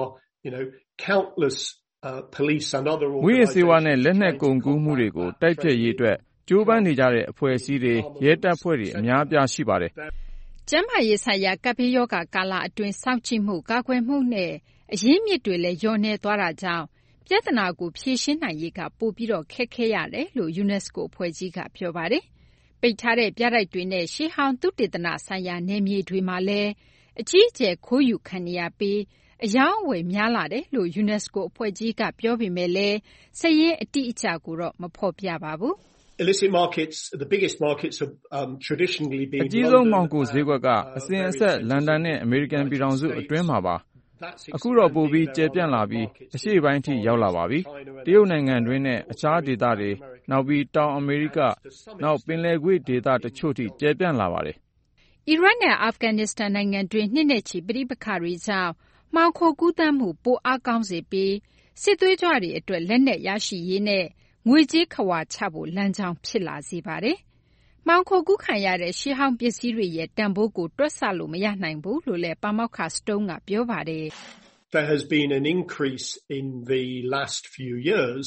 countless police and other မူရစ်ဆေးဝါးနဲ့လက်နက်ကုန်ကူးမှုတွေကိုတိုက်ဖျက်ရေးအတွက်ကြိုးပမ်းနေကြတဲ့အဖွဲ့အစည်းတွေရဲတပ်ဖွဲ့တွေအများအပြားရှိပါတယ်ကျန်းမာရေးဆိုင်ရာကပ်ဘေးရောဂါကာလအတွင်းစောင့်ကြည့်မှုကာကွယ်မှုနဲ့အရင်းမြစ်တွေလည်းလျော့နည်းသွားတာကြောင့်ပြဿနာကိုဖြေရှင်းနိုင်ရေးကပိုပြီးခက်ခဲရတယ်လို့ UNESCO အဖွဲ့ကြီးကပြောပါတယ်ပိတ်ထားတဲ့ပြတိုက်တွေနဲ့ရှေးဟောင်းသုတေသနဆိုင်ရာနယ်မြေတွေမှာလည်းအကြီးအကျယ်ခိုးယူခံနေရပြီးအယောင်းအဝယ်များလာတယ်လို့ UNESCO အဖွဲ့ကြီးကပြောပေမဲ့လည်းစာရင်းအတိအကျကိုတော့မဖော်ပြပါဘူး Illicit markets, the biggest markets have traditionally been အကြီးဆုံးမှောင်ခိုဈေးကွက်ကအစဉ်အဆက်လန်ဒန်နဲ့အမေရိကန်ပြည်ထောင်စုအတွင်းမှာပါအခုတော့ပိုပြီးကျယ်ပြန့်လာပြီးအရှေ့ပိုင်းထိရောက်လာပါပြီတရုတ်နိုင်ငံတွင်းနဲ့အခြားဒေသတွေနောက်ပြီးတောင်အမေရိကနောက်ပင်လယ်ကွေ့ဒေသတချို့ထိကျယ်ပြန့်လာပါတယ်အီရတ်နဲ့အာဖဂန်နစ္စတန်နိုင်ငံတွင်းနှစ်နဲ့ချီပဋိပက္ခတွေကြောင့်မှောင်ခိုကူးသန်းမှုပိုအားကောင်းစေပြီးစစ်သွေးကြွတွေအတွက်လက်နက်ရရှိရေးနဲ့ငွေကြေးခဝါချဖို့လမ်းကြောင်းဖြစ်လာစေပါတယ်။မှောင်ခိုကူးခံရတဲ့ရှေးဟောင်းပစ္စည်းတွေရဲ့တန်ဖိုးကိုတွက်ဆလို့မရနိုင်ဘူးလို့လည်းပါမောက္ခ Stone ကပြောပါတယ်။ There has been an increase in the last few years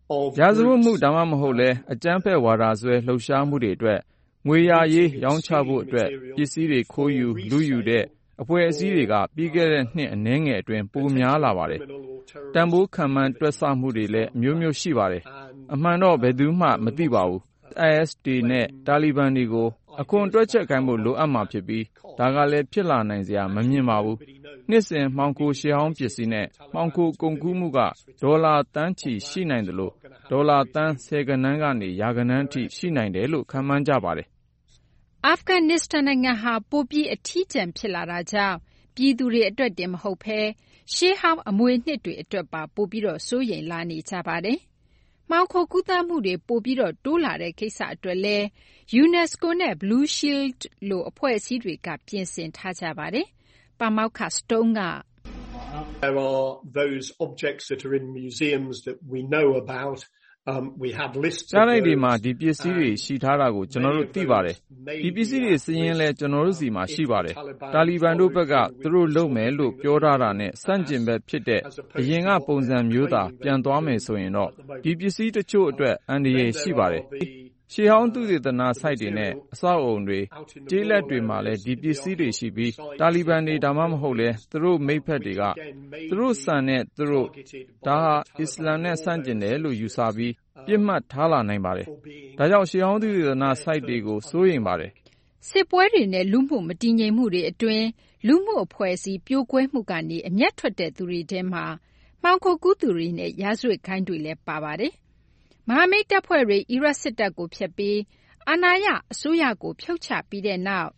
ရာဇဝတ်မှုဒါမှမဟုတ်လည်းအကြမ်းဖက်ဝါဒစွဲလှုပ်ရှားမှုတွေအတွက်ငွေရရေးရောင်းချဖို့အတွက်ပစ္စည်းတွေခိုးယူလူယူတဲ့အဖွဲ့အစည်းတွေကပြီးခဲ့တဲ့နှစ်အနည်းငယ်အတွင်းပိုများလာပါတယ်။တန်ဖိုးခံမှန်းတွက်ဆမှုတွေလည်းအမျိုးမျိုးရှိပါတယ်။အမှန်တော့ဘယ်သူမှမသိပါဘူး။ IS တွေနဲ့တာလီဘန်တွေကိုအခွန်တွက်ချက်ခိုင်းဖို့လိုအပ်မှာဖြစ်ပြီးဒါကလည်းဖြစ်လာနိုင်စရာမမြင်ပါဘူး။နှစ်စဉ်မှောင်ခိုရှေးဟောင်းပစ္စည်းနဲ့မှောင်ခိုကုန်ကူးမှုကဒေါ်လာသန်းချီရှိနိုင်တယ်လို့ဒေါ်လာသန်းဆယ်ဂဏန်းကနေရာဂဏန်းအထိရှိနိုင်တယ်လို့ခန့်မှန်းကြပါတယ်။အာဖဂန်နစ္စတန်နိုင်ငံဟာပိုပြီးအထီးကျန်ဖြစ်လာတာကြောင့်ပြည်သူတွေအတွက်တင်မဟုတ်ဘဲရှေးဟောင်းအမွေနှစ်တွေအတွက်ပါပိုပြီးစိုးရိမ်လာနေကြပါတယ်။မှောင်ခိုကူးသန်းမှုတွေပိုပြီးတိုးလာတဲ့ကိစ္စအတွက်လည်း UNESCO နဲ့ Blue Shield လိုအဖွဲ့အစည်းတွေကပြင်ဆင်ထားကြပါတယ်။ပါမောက္ခ Stone က There are those objects that are in museums that we know about. We have lists ကြားလိုက်တွေမှာဒီပစ္စည်းတွေရှိထားတာကိုကျွန်တော်တို့သိပါတယ်။ဒီပစ္စည်းတွေစရင်လဲကျွန်တော်တို့စီမှာရှိပါတယ်။တာလီဘန်တို့ဘက်ကသူတို့လုပ်မယ်လို့ပြောထားတာနဲ့စန့်ကျင်ဘက်ဖြစ်တဲ့အရင်ကပုံစံမျိုးသာပြန်သွားမယ်ဆိုရင်တော့ဒီပစ္စည်းတချို့အတွက်အန္တရာယ်ရှိပါတယ်။ရှေးဟောင်းသုတေသနဆိုက်တွေနဲ့အဆောက်အုံတွေကျေးလက်တွေမှာလည်းဒီပစ္စည်းတွေရှိပြီးတာလီဘန်တွေဒါမှမဟုတ်လဲသူတို့မိတ်ဖက်တွေကသူတို့စံနဲ့သူတို့ဒါဟာအစ္စလာမ်နဲ့ဆန့်ကျင်တယ်လို့ယူဆပြီးပြစ်မှတ်ထားလာနိုင်ပါတယ်။ဒါကြောင့်ရှေးဟောင်းသုတေသနဆိုက်တွေကိုစိုးရိမ်ပါတယ်။စစ်ပွဲတွေနဲ့လူမှုမတည်ငြိမ်မှုတွေအတွင်းလူမှုအဖွဲ့အစည်းပြိုကွဲမှုကနေအမျက်ထွက်တဲ့သူတွေထဲမှာမှောင်ခိုကူးသူတွေနဲ့ရာဇဝတ်ဂိုဏ်းတွေလည်းပါပါတယ်။မဟာမိတ်တပ်ဖွဲ့တွေအီရတ်စစ်တပ်ကိုဖျက်ပြီးအာဏာရအစိုးရကိုဖြုတ်ချပြီးတဲ့နောက်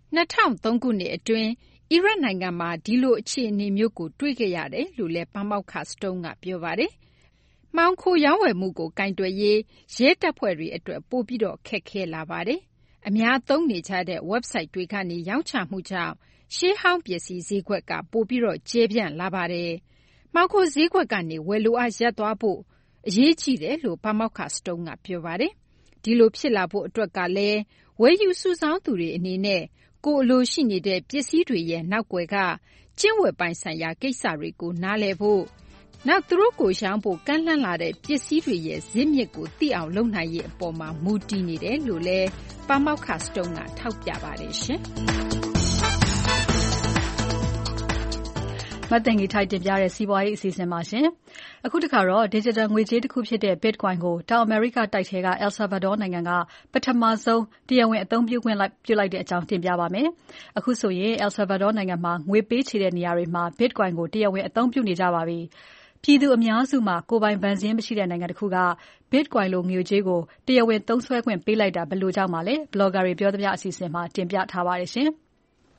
2003ခုနှစ်အတွင်းအီရတ်နိုင်ငံမှာဒီလိုအခြေအနေမျိုးကိုတွေ့ခဲ့ရတယ်လို့လည်းပါမောက္ခ Stone ကပြောပါတယ်။မှောင်ခိုရောင်းဝယ်မှုကိုကိုင်တွယ်ရေးရဲတပ်ဖွဲ့တွေအတွက်ပိုပြီးခက်ခဲလာပါတယ်။အများသုံးနေကြတဲ့ website တွေကနေရောင်းချမှုကြောင့်ရှေးဟောင်းပစ္စည်းဈေးကွက်ကပိုပြီးကျယ်ပြန့်လာပါတယ်။မှောင်ခိုဈေးကွက်ကနေဝယ်လိုအားရပ်သွားဖို့အရေးကြီးတယ်လို့ပါမောက္ခ Stone ကပြောပါတယ်။ဒီလိုဖြစ်လာဖို့အတွက်ကလည်းဝယ်ယူစုဆောင်းသူတွေအနေနဲ့ကိုယ်အလိုရှိနေတဲ့ပစ္စည်းတွေရဲ့နောက်ွယ်ကကျင့်ဝတ်ပိုင်းဆိုင်ရာကိစ္စတွေကိုနားလည်ဖို့နောက်သူတို့ကိုရောင်းဖို့ကမ်းလှမ်းလာတဲ့ပစ္စည်းတွေရဲ့ဇစ်မြစ်ကိုသိအောင်လုပ်နိုင်ရေးအပေါ်မှာမူတည်နေတယ်လို့လည်းပါမောက္ခ Stone ကထောက်ပြပါတယ်ရှင်။မသိင်္ဂီထိုက်တင်ပြတဲ့စီးပွားရေးအစီအစဉ်ပါရှင်။အခုတစ်ခါတော့ digital ငွေကြေးတစ်ခုဖြစ်တဲ့ Bitcoin ကိုတောင်အမေရိကတိုက်ထဲက El Salvador နိုင်ငံကပထမဆုံးတရားဝင်အသုံးပြုခွင့်ပြုလိုက်တဲ့အကြောင်းတင်ပြပါမယ်။အခုဆိုရင် El Salvador နိုင်ငံမှာငွေပေးချေတဲ့နေရာတွေမှာ Bitcoin ကိုတရားဝင်အသုံးပြုနေကြပါပြီ။ပြည်သူအများစုမှာကိုယ်ပိုင်ဘဏ်စာရင်းမရှိတဲ့နိုင်ငံတစ်ခုက Bitcoin လိုငွေကြေးကိုတရားဝင်သုံးစွဲခွင့်ပေးလိုက်တာဘယ်လိုကြောင့်ပါလဲ။ Blogger တွေပြောသမျှအစီအစဉ်မှာတင်ပြထားပါတယ်ရှင်။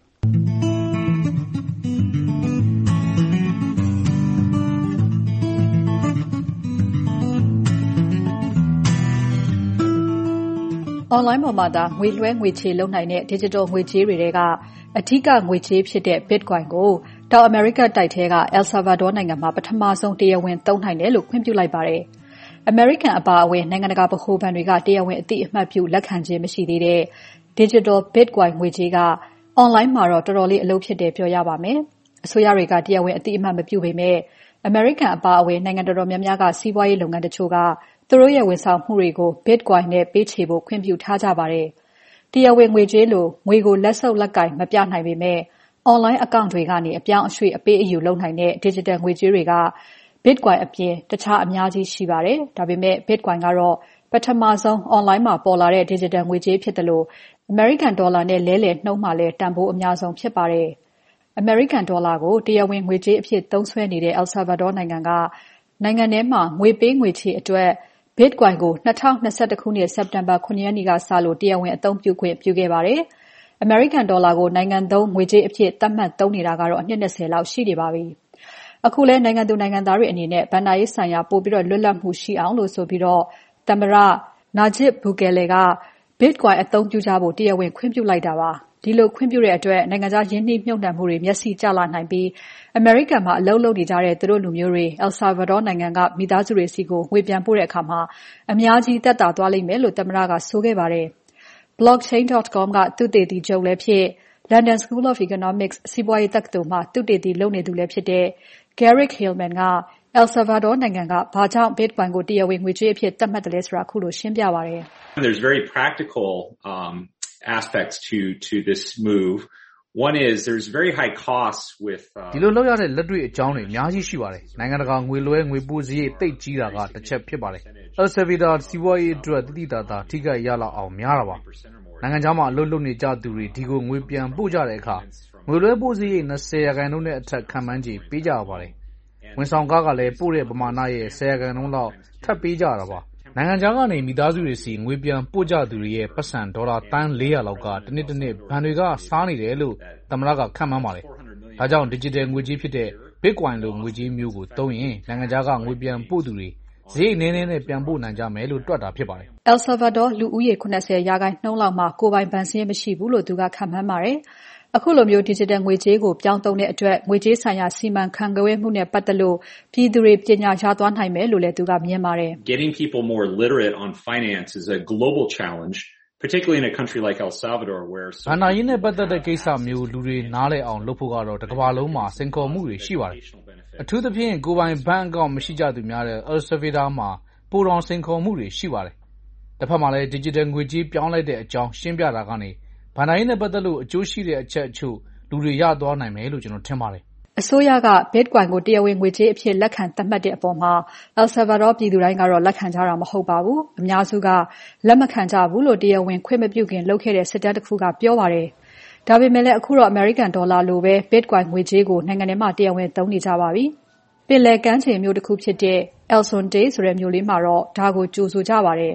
Online ပေါ်မှာသာငွေလွှဲငွေချေလုပ်နိုင်တဲ့ digital ငွေကြေးတွေထဲကအဓိကငွေကြေးဖြစ်တဲ့ Bitcoin ကိုတောင်အမေရိကတိုက်ထဲက El Salvador နိုင်ငံမှာပထမဆုံးတရားဝင်သုံးနိုင်တယ်လို့ခွင့်ပြုလိုက်ပါတယ်။ American အပါအဝင်နိုင်ငံတကာဗဟိုဘဏ်တွေကတရားဝင်အသိအမှတ်ပြုလက်ခံခြင်းမရှိသေးတဲ့ digital Bitcoin ငွေကြေးက online မှာတော့တော်တော်လေးအလုပ်ဖြစ်တယ်ပြောရပါမယ်။အစိုးရတွေကတရားဝင်အသိအမှတ်မပြုပေမဲ့ American အပါအဝင်နိုင်ငံတော်တော်များများကစီးပွားရေးလုပ်ငန်းတချို့ကသူတို့ရဲ့ဝန်ဆောင်မှုတွေကို Bitcoin နဲ့ပေးချေဖို့ခွင့်ပြုထားကြပါတယ်။တရားဝင်ငွေကြေးလိုငွေကိုလက်ဆုပ်လက်ကင်မပြနိုင်ပေမဲ့ online account တွေကနေအပြောင်းအရွှေ့အပေးအယူလုပ်နိုင်တဲ့ digital ငွေကြေးတွေက Bitcoin အပြင်တခြားအများကြီးရှိပါတယ်။ဒါပေမဲ့ Bitcoin ကတော့ပထမဆုံး online မှာပေါ်လာတဲ့ digital ငွေကြေးဖြစ်တယ်လို့ American dollar နဲ့လဲလှယ်နှုန်းမှာလည်းတန်ဖိုးအများဆုံးဖြစ်ပါတယ်။ American dollar ကိုတရားဝင်ငွေကြေးအဖြစ်သုံးစွဲနေတဲ့ El Salvador နိုင်ငံကနိုင်ငံထဲမှာငွေပေးငွေချေအတွက် Bitcoin ကို2021ခုနှစ်စက်တင်ဘာ 9 ရက်နေ့ကစလို့တရားဝင်အသုံးပြုခွင့်ပြုခဲ့ပါတယ်။ American dollar ကိုနိုင်ငံသုံးငွေကြေးအဖြစ်သတ်မှတ်သုံးနေတာကတော့အနှစ်20လောက်ရှိနေပါပြီ။အခုလဲနိုင်ငံသူနိုင်ငံသားတွေအနေနဲ့ဘဏ္ဍာရေးဆိုင်ရာပိုပြီးလွတ်လပ်မှုရှိအောင်လို့ဆိုပြီးသမ္မတ Nayib Bukele က Bitcoin အသုံးပြုကြဖို့တရားဝင်ခွင့်ပြုလိုက်တာပါ။ဒီလိုခွင့်ပြုတဲ့အတွက်နိုင်ငံခြားရင်းနှီးမြှုပ်နှံမှုတွေမျက်စိကျလာနိုင်ပြီး American မှာအလုပ်လုပ်နေကြတဲ့သူတို့လူမျိုးတွေ El Salvador နိုင်ငံကမိသားစုတွေစီကိုငွေပြန်ပို့တဲ့အခါမှာအများကြီးသက်သာသွားလိမ့်မယ်လို့သမ္မတကဆိုခဲ့ပါတယ်။ Blockchain.com ကသုတေသီချုပ်လည်းဖြစ် London School of Economics စီးပွားရေးတက္ကသိုလ်မှာသုတေသီလုပ်နေသူလည်းဖြစ်တဲ့ Garrick Hillman က El Salvador နိုင်ငံကဘာကြောင့် Bitcoin ကိုတရားဝင်ငွေကြေးအဖြစ်သတ်မှတ်တယ်လဲဆိုတာခုလိုရှင်းပြပါတယ် There's very practical aspects to this move. One is there's very high costs with ဒီလိုလောက်ရတဲ့လက်တွေ့အကြောင်းတွေအများကြီးရှိပါတယ်နိုင်ငံတကာငွေလွှဲငွေပို့စရိတ်တိတ်ကြီးတာကတစ်ချက်ဖြစ်ပါတယ် El Salvador စီးပွားရေးအတွက်တိတိတသာထိခိုက်ရလောက်အောင်များတာပါနိုင်ငံခြားမှာအလုပ်လုပ်နေကြသူတွေဒီကိုငွေပြန်ပို့ကြတဲ့အခါငွေလွှဲပို့စရိတ် 20% နဲ့အထက်ခံမှန်းခြေပေးကြရပါတယ်ဝန်ဆောင်ကားကလည်းပို့တဲ့ပမာဏရဲ့ 10% လောက်ထပ်ပေးကြတာပါနိုင်ငံခြားကနေမိသားစုတွေစီငွေပြန်ပို့ကြသူတွေရဲ့ပတ်စံဒေါ်လာတန်း400လောက်ကတစ်နှစ်ဘဏ်တွေကစားနေတယ်လို့သမ္မတကခန့်မှန်းပါတယ်ဒါကြောင့် digital ငွေကြေးဖြစ်တဲ့ Bitcoin လိုငွေကြေးမျိုးကိုသုံးရင်နိုင်ငံခြားကငွေပြန်ပို့သူတွေစရိတ်နည်းနည်းနဲ့ပြန်ပို့နိုင်ကြမယ်လို့တွက်တာဖြစ်ပါတယ် El Salvador လူဦးရေ 80% လောက်မှာကိုယ်ပိုင်ဘဏ်စာရင်းမရှိဘူးလို့သူကခန့်မှန်းပါတယ်အခုလိုမျိုး digital ငွေကြေးကိုပြောင်းသုံးတဲ့အတွက်ငွေကြေးဆိုင်ရာစီမံခန့်ခွဲမှုနဲ့ပတ်သက်လို့ပြည်သူတွေပညာရသွားနိုင်မယ်လို့လည်းသူကမြင်ပါတယ် Getting people more literate on finance is a global challenge, particularly in a country like El Salvador where ဘဏ္ဍာရေးနဲ့ပတ်သက်တဲ့ကိစ္စမျိုးလူတွေနားလည်အောင်လုပ်ဖို့ကတော့တစ်ကမ္ဘာလုံးမှာစိန်ခေါ်မှုတွေရှိပါတယ်အထူးသဖြင့်ကိုယ်ပိုင်ဘဏ်အကောင့်မရှိကြသူများတဲ့ El Salvador မှာပိုတောင်စိန်ခေါ်မှုတွေရှိပါတယ်တစ်ဖက်မှာလည်း digital ငွေကြေးပြောင်းလိုက်တဲ့အကြောင်းရှင်းပြတာကနေဘဏ္ဍာရေးနဲ့ပတ်သက်လို့အကျိုးရှိတဲ့အချက်အချို့လူတွေရသွားနိုင်မယ်လို့ကျွန်တော်ထင်ပါတယ်အစိုးရက Bitcoin ကိုတရားဝင်ငွေကြေးအဖြစ်လက်ခံသတ်မှတ်တဲ့အပေါ်မှာ El Salvador ပြည်သူတိုင်းကတော့လက်ခံကြတာမဟုတ်ပါဘူးအများစုကလက်မခံကြဘူးလို့တရားဝင်ခွင့်မပြုခင်လုပ်ခဲ့တဲ့စစ်တမ်းတစ်ခုကပြောပါတယ်ဒါပေမဲ့လည်းအခုတော့ American Dollar လိုပဲ Bitcoin ငွေကြေးကိုနိုင်ငံထဲမှာတရားဝင်သုံးနေကြပါပြီပင်လယ်ကမ်းခြေမြို့တစ်ခုဖြစ်တဲ့ El Zonte ဆိုတဲ့မြို့လေးမှာတော့ဒါကိုကြိုဆိုကြပါတယ်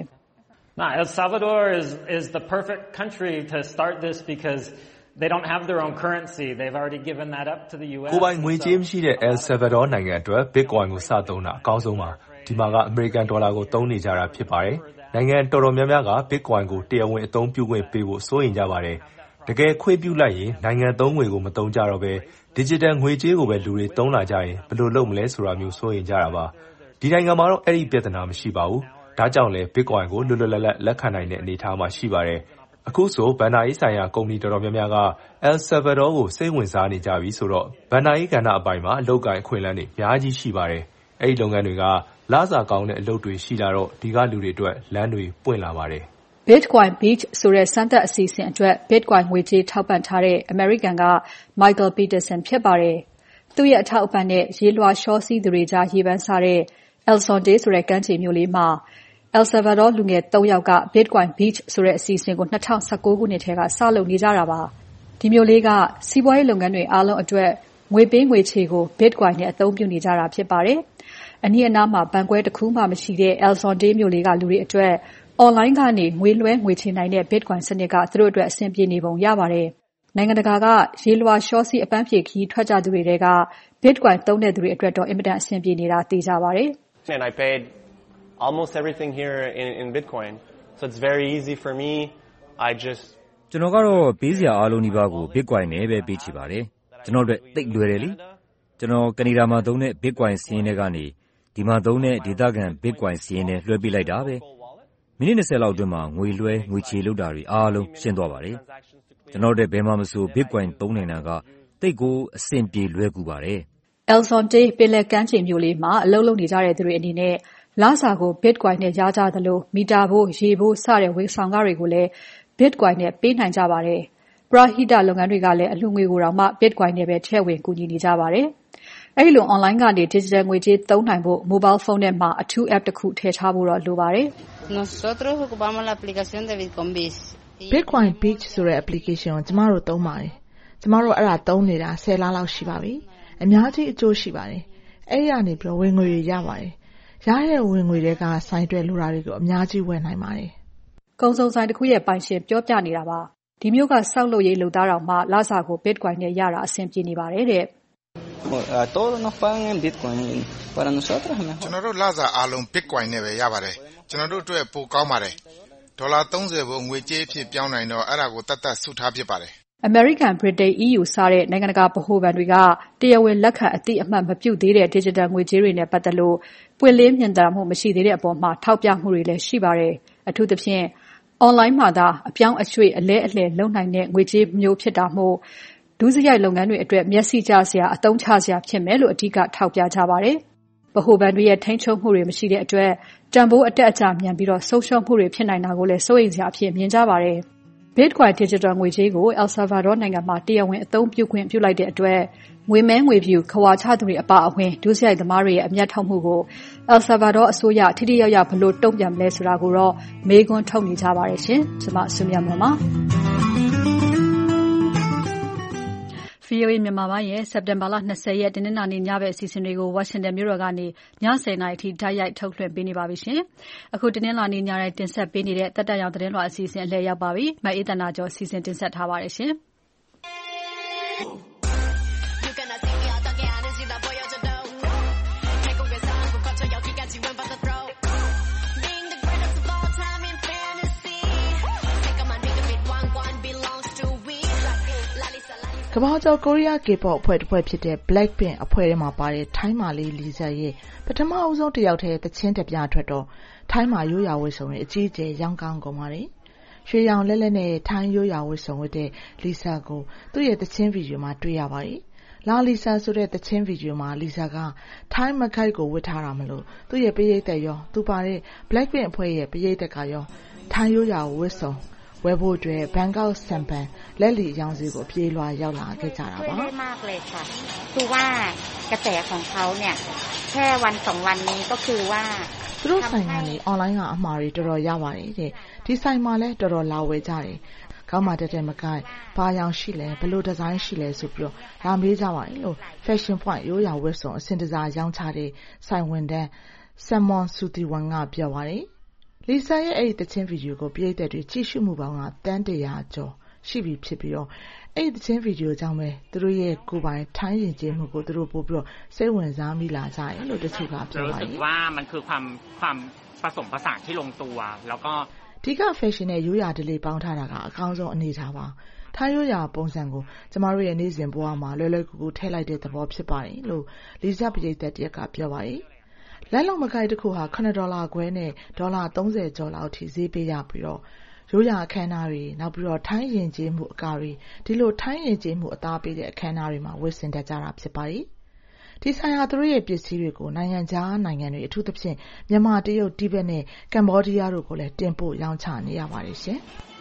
El Salvador is the perfect country to start this because they don't have their own currency. They've already given that up to the US. ကိုယ်ပိုင်ငွေကြေးမရှိတဲ့ El Salvador နိုင်ငံအတွက် Bitcoin ကိုစသုံးတာအကောင်းဆုံးပါ။ဒီမှာက American Dollar ကိုသုံးနေကြတာဖြစ်ပါတယ်။နိုင်ငံတော်တော်များများက Bitcoin ကိုတရားဝင်အသုံးပြုခွင့်ပေးဖို့စိုးရိမ်ကြပါတယ်။တကယ်ခွင့်ပြုလိုက်ရင်နိုင်ငံသုံးငွေကိုမသုံးကြတော့ဘဲ Digital ငွေကြေးကိုပဲလူတွေသုံးလာကြရင်ဘယ်လိုလုပ်မလဲဆိုတာမျိုးစိုးရိမ်ကြတာပါ။ဒီနိုင်ငံမှာတော့အဲ့ဒီပြဿနာမရှိပါဘူး။ဒါကြောင့်လဲ Bitcoin ကိုလွတ်လွတ်လပ်လပ်လက်ခံနိုင်တဲ့အနေအထားမှာရှိပါတယ်။အခုဆိုဘဏ္ဍာရေးဆိုင်ရာကုမ္ပဏီတော်တော်များများက El Salvador ကိုစိတ်ဝင်စားနေကြပြီဆိုတော့ဘဏ္ဍာရေးကဏ္ဍအပိုင်းမှာအလုပ်ကိုင်အခွင့်အလမ်းတွေအများကြီးရှိပါတယ်။အဲ့ဒီလုပ်ငန်းတွေကလစာကောင်းတဲ့အလုပ်တွေရှိလာတော့ဒီကလူတွေအတွက်လမ်းတွေပွင့်လာပါတယ်။ Bitcoin Beach ဆိုတဲ့စမ်းသပ်အစီအစဉ်အတွက် Bitcoin ငွေကြေးထောက်ပံ့ထားတဲ့ American က Michael Peterson ဖြစ်ပါတယ်။သူ့ရဲ့အထောက်အပံ့နဲ့ရေလွှာရှောစီးသူတွေကြားရေပန်းစားတဲ့ El Zonte ဆိုတဲ့ကမ်းခြေမြို့လေးမှာEl Salvador လူငယ် 3 ယောက်က Bitcoin Beach ဆိုတဲ့အစီအစဉ်ကို2019ခုနှစ်ထဲကစလုပ်နေကြတာပါ။ဒီမျိုးလေးကစီးပွားရေးလုပ်ငန်းတွေအားလုံးအတွက်ငွေပေးငွေချေကို Bitcoin နဲ့အသုံးပြုနေကြတာဖြစ်ပါတယ်။အနည်းအနားမှာဘဏ်ကွဲတစ်ခုမှမရှိတဲ့ El Zonte မြို့လေးကလူတွေအတွက် online ကနေငွေလွှဲငွေချေနိုင်တဲ့ Bitcoin စနစ်ကသူတို့အတွက်အဆင်ပြေနေပုံရပါတယ်။နိုင်ငံတကာကရေလွှာရှောစီးအပန်းဖြေခီးထွက်ကြသူတွေက Bitcoin သုံးတဲ့သူတွေအတွက်တော့အင်မတန်အဆင်ပြေနေတာသိကြပါတယ်။ And I paid almost everything here in Bitcoin. So it's very easy for me. I just ကျွန်တော်ကတော့ပေးစရာအားလုံးဒီပါကို Bitcoin နဲ့ပဲပေးချင်ပါတယ်။ကျွန်တော်တို့သိလွယ်တယ်လေ။ကျွန်တော်ကနေဒါမှာသုံးတဲ့ Bitcoin စီးရင်တွေကနေဒီမှာသုံးတဲ့ဒေသခံ Bitcoin စီးရင်တွေလွှဲပေးလိုက်တာပဲ။မိနစ်20လောက်အတွင်းမှာငွေလွှဲငွေချေလုပ်တာတွေအားလုံးရှင်းသွားပါတယ်။ကျွန်တော်တို့ဘယ်မှာမဆို Bitcoin သုံးနေတာကသိကိုအဆင်ပြေလွယ်ကူပါတယ်။ El Zonte ပင်လယ်ကမ်းခြေမြို့လေးမှာအလုပ်လုပ်နေကြတဲ့သူတွေအနေနဲ့လစာကို Bitcoin နဲ့ရကြသလိုမီတာဖို့ရေဖို့စတဲ့ဝန်ဆောင်ခတွေကိုလည်း Bitcoin နဲ့ပေးနိုင်ကြပါတယ်။ပရဟိတလုပ်ငန်းတွေကလည်းအလှူငွေကိုတောင်မှ Bitcoin နဲ့ပဲထည့်ဝင်ကူညီနေကြပါတယ်။အဲဒီလို online ကနေ digital ငွေကြေးသုံးနိုင်ဖို့ mobile phone ထဲမှာအထူး app တစ်ခုထည့်ထားဖို့တော့လိုပါတယ်။ Nosotros ocupamos la aplicación de Bitcoin Beach. Bitcoin Beach ဆိုတဲ့ application ကိုကျမတို့သုံးပါတယ်။ကျမတို့အဲ့ဒါသုံးနေတာ10လလောက်ရှိပါပြီ။အများကြီးအကျိုးရှိပါတယ်။အဲ့ဒီကနေပြီးဝင်ငွေတွေရပါတယ်။ရတဲ့ဝင်ငွေတွေကဆိုင်တွဲလိုတာတွေကိုအများကြီးဝယ်နိုင်ပါတယ်။ကုန်စုံဆိုင်တစ်ခုရဲ့ပိုင်ရှင်ပြောပြနေတာပါ။ဒီမျိုးကစောက်လုပ်ရေးလုပ်သားတော်မှလစာကို Bitcoin နဲ့ရတာအဆင်ပြေနေပါတယ်တဲ့။ todos nos pagan en Bitcoin. Para nosotros es mejor. ကျွန်တော်တို့လစာအားလုံး Bitcoin နဲ့ပဲရပါတယ်။ကျွန်တော်တို့အတွက်ပိုကောင်းပါတယ်။ဒေါ်လာ30ဘို့ငွေကြေးအဖြစ်ပြောင်းနိုင်တော့အဲ့ဒါကိုတတ်စုထားဖြစ်ပါတယ်။ American, Britain, EU စတဲ့နိုင်ငံတကာဗဟိုဘဏ်တွေကတရားဝင်လက်ခံအသိအမှတ်မပြုသေးတဲ့ digital ငွေကြေးတွေနဲ့ပတ်သက်လို့ပွင့်လင်းမြင်သာမှုမရှိသေးတဲ့အပေါ်မှာထောက်ပြမှုတွေလည်းရှိပါတယ်။အထူးသဖြင့် online မှာသာအပြောင်းအရွှေ့အလဲအလှယ်လုပ်နိုင်တဲ့ငွေကြေးမျိုးဖြစ်တာမို့ဒုစရိုက်လုပ်ငန်းတွေအတွက်မျက်စိကျစရာအသုံးချစရာဖြစ်မယ်လို့အဓိကထောက်ပြကြပါတယ်။ဗဟိုဘဏ်တွေရဲ့ထိန်းချုပ်မှုတွေမရှိတဲ့အတွက်တန်ဖိုးအတက်အကျမြန်ပြီးဆုံးရှုံးမှုတွေဖြစ်နိုင်တာကိုလည်းစိုးရိမ်စရာအဖြစ်မြင်ကြပါတယ်။ Bitcoin digital ငွေကြေးကို El Salvador နိုင်ငံမှာတရားဝင်အသုံးပြုခွင့်ပြုလိုက်တဲ့အတွက်ငွေမဲငွေဖြူခဝါချသူတွေအပါအဝင်ဒုစရိုက်သမားတွေရဲ့အမျက်ထုတ်မှုကို El Salvador အစိုးရထိထိရောက်ရောက်ဘယ်လိုတုံ့ပြန်မလဲဆိုတာကိုတော့မေးခွန်းထုတ်နေကြပါတယ်ရှင်။ကျွန်မဆုမြတ်မွန်ပါ။ VOA မြန်မာပိုင်းရဲ့စက်တင်ဘာလ20ရက်တင်းနှင်းနာနေ့ညဘက်အစီအစဉ်တွေကိုဝါရှင်တန်မြို့တော်ကနေည10:00နာရီထိတိုက်ရိုက်ထုတ်လွှင့်ပေးနေပါပြီရှင်။အခုတင်းနှင်းလာနေ့ညတိုင်းတင်ဆက်ပေးနေတဲ့တက်တက်ရောင်သတင်းလွှာအစီအစဉ်အလှည့်ရောက်ပါပြီ။မအေးသန္တာကျော်စီစဉ်တင်ဆက်ထားပါတယ်ရှင်။ကမ္ဘာကျော်ကိုရီးယား K-pop အဖွဲ့တစ်ဖွဲ့ဖြစ်တဲ့ Blackpink အဖွဲ့ထဲမှာပါတဲ့ထိုင်းမာလေးလီဆာရဲ့ပထမအဆုံးတစ်ယောက်တည်းသချင်းတစ်ပြထွက်တော့ထိုင်းမာရိုးရာဝတ်စုံတွေအကြီးအကျယ်ရောင်းကောင်းကုန်ပါတယ်။ရွှေရောင်လက်လက်နဲ့ထိုင်းရိုးရာဝတ်စုံဝတ်တဲ့လီဆာကိုသူ့ရဲ့သချင်းဗီဒီယိုမှာတွေ့ရပါတယ်။လာလီဆာဆိုတဲ့သချင်းဗီဒီယိုမှာလီဆာကထိုင်းမခိုက်ကိုဝတ်ထားတာမလို့သူ့ရဲ့ပရိသတ်ရောသူပါတဲ့ Blackpink အဖွဲ့ရဲ့ပရိသတ်ကရောထိုင်းရိုးရာဝတ်စုံဝယ်ဖို့အတွက်ဘန်ကောက်စံပန်လက်လီရောင်းစီကိုပြေးလွှာရောက်လာခဲ့ကြတာပါ။มากเลยค่ะคือว่ากระแสของเขาเนี่ยแค่วัน2วันนี้ก็คือว่าသူတို့ဆိုင်ကနေအွန်လိုင်းကအမှားတွေတော်တော်ရပါတယ်တဲ့ဒီဆိုင်မှာလည်းတော်တော်လာဝယ်ကြတယ်ကောင်းမှတက်တက်မကိုက်ဘာရောင်ရှိလဲဘယ်လိုဒီဇိုင်းရှိလဲဆိုပြီးတော့လာမေးကြပါတယ်လို့ Fashion Point ရိုးရာဝတ်စုံအစင်တစားရောင်းချတဲ့ဆိုင်ဝန်တန်းဆမ်မွန်ဆူတီဝန်ကပြောပါတယ်လီဆာရဲ့အဲ့ဒီသချင်းဗီဒီယိုကိုပရိသတ်တွေကြည့်ရှုမှုပေါင်းကတန်း100ကျော်ရှိပြီဖြစ်ပြီးတော့အဲ့ဒီသချင်းဗီဒီယိုကြောင့်ပဲသူတို့ရဲ့ကိုယ်ပိုင်ထိုင်းရင်ကျေးမှုကိုသူတို့ပို့ပြီးတော့စိတ်ဝင်စားမိလာကြတယ်လို့တချို့ကပြောပါတယ်รู้สึกว่ามันคือความผสมผสานที่ลงตัวแล้วก็ဒီက fashion နဲ့ရိုးရာဓလေ့ပေါင်းထားတာကအကောင်းဆုံးအနေထားပါထိုင်းရိုးရာပုံစံကိုကျမတို့ရဲ့နေ့စဉ်ဘဝမှာလွယ်လွယ်ကူကူထည့်လိုက်တဲ့သဘောဖြစ်ပါတယ်လို့လီဆာပရိသတ်တရက်ကပြောပါတယ်လက်လုံးမကိုက်တစ်ခုဟာ$9ခွဲနဲ့$30ကျော်လောက်ထိဈေးပေးရပြီးတော့ရိုးရာအခမ်းအနားတွေနောက်ပြီးတော့ထိုင်းရင်ကျေးမှုအကာတွေဒီလိုထိုင်းရင်ကျေးမှုအသားပေးတဲ့အခမ်းအနားတွေမှာဝတ်ဆင်တတ်ကြတာဖြစ်ပါတယ်ဒီဆိုင်ဟာသူတို့ရဲ့ပစ္စည်းတွေကိုနိုင်ငံခြားနိုင်ငံတွေအထူးသဖြင့်မြန်မာတရုတ်တိဘက်နဲ့ကမ္ဘောဒီးယားတို့ကိုလည်းတင်ပို့ရောင်းချနေရပါတယ်ရှင်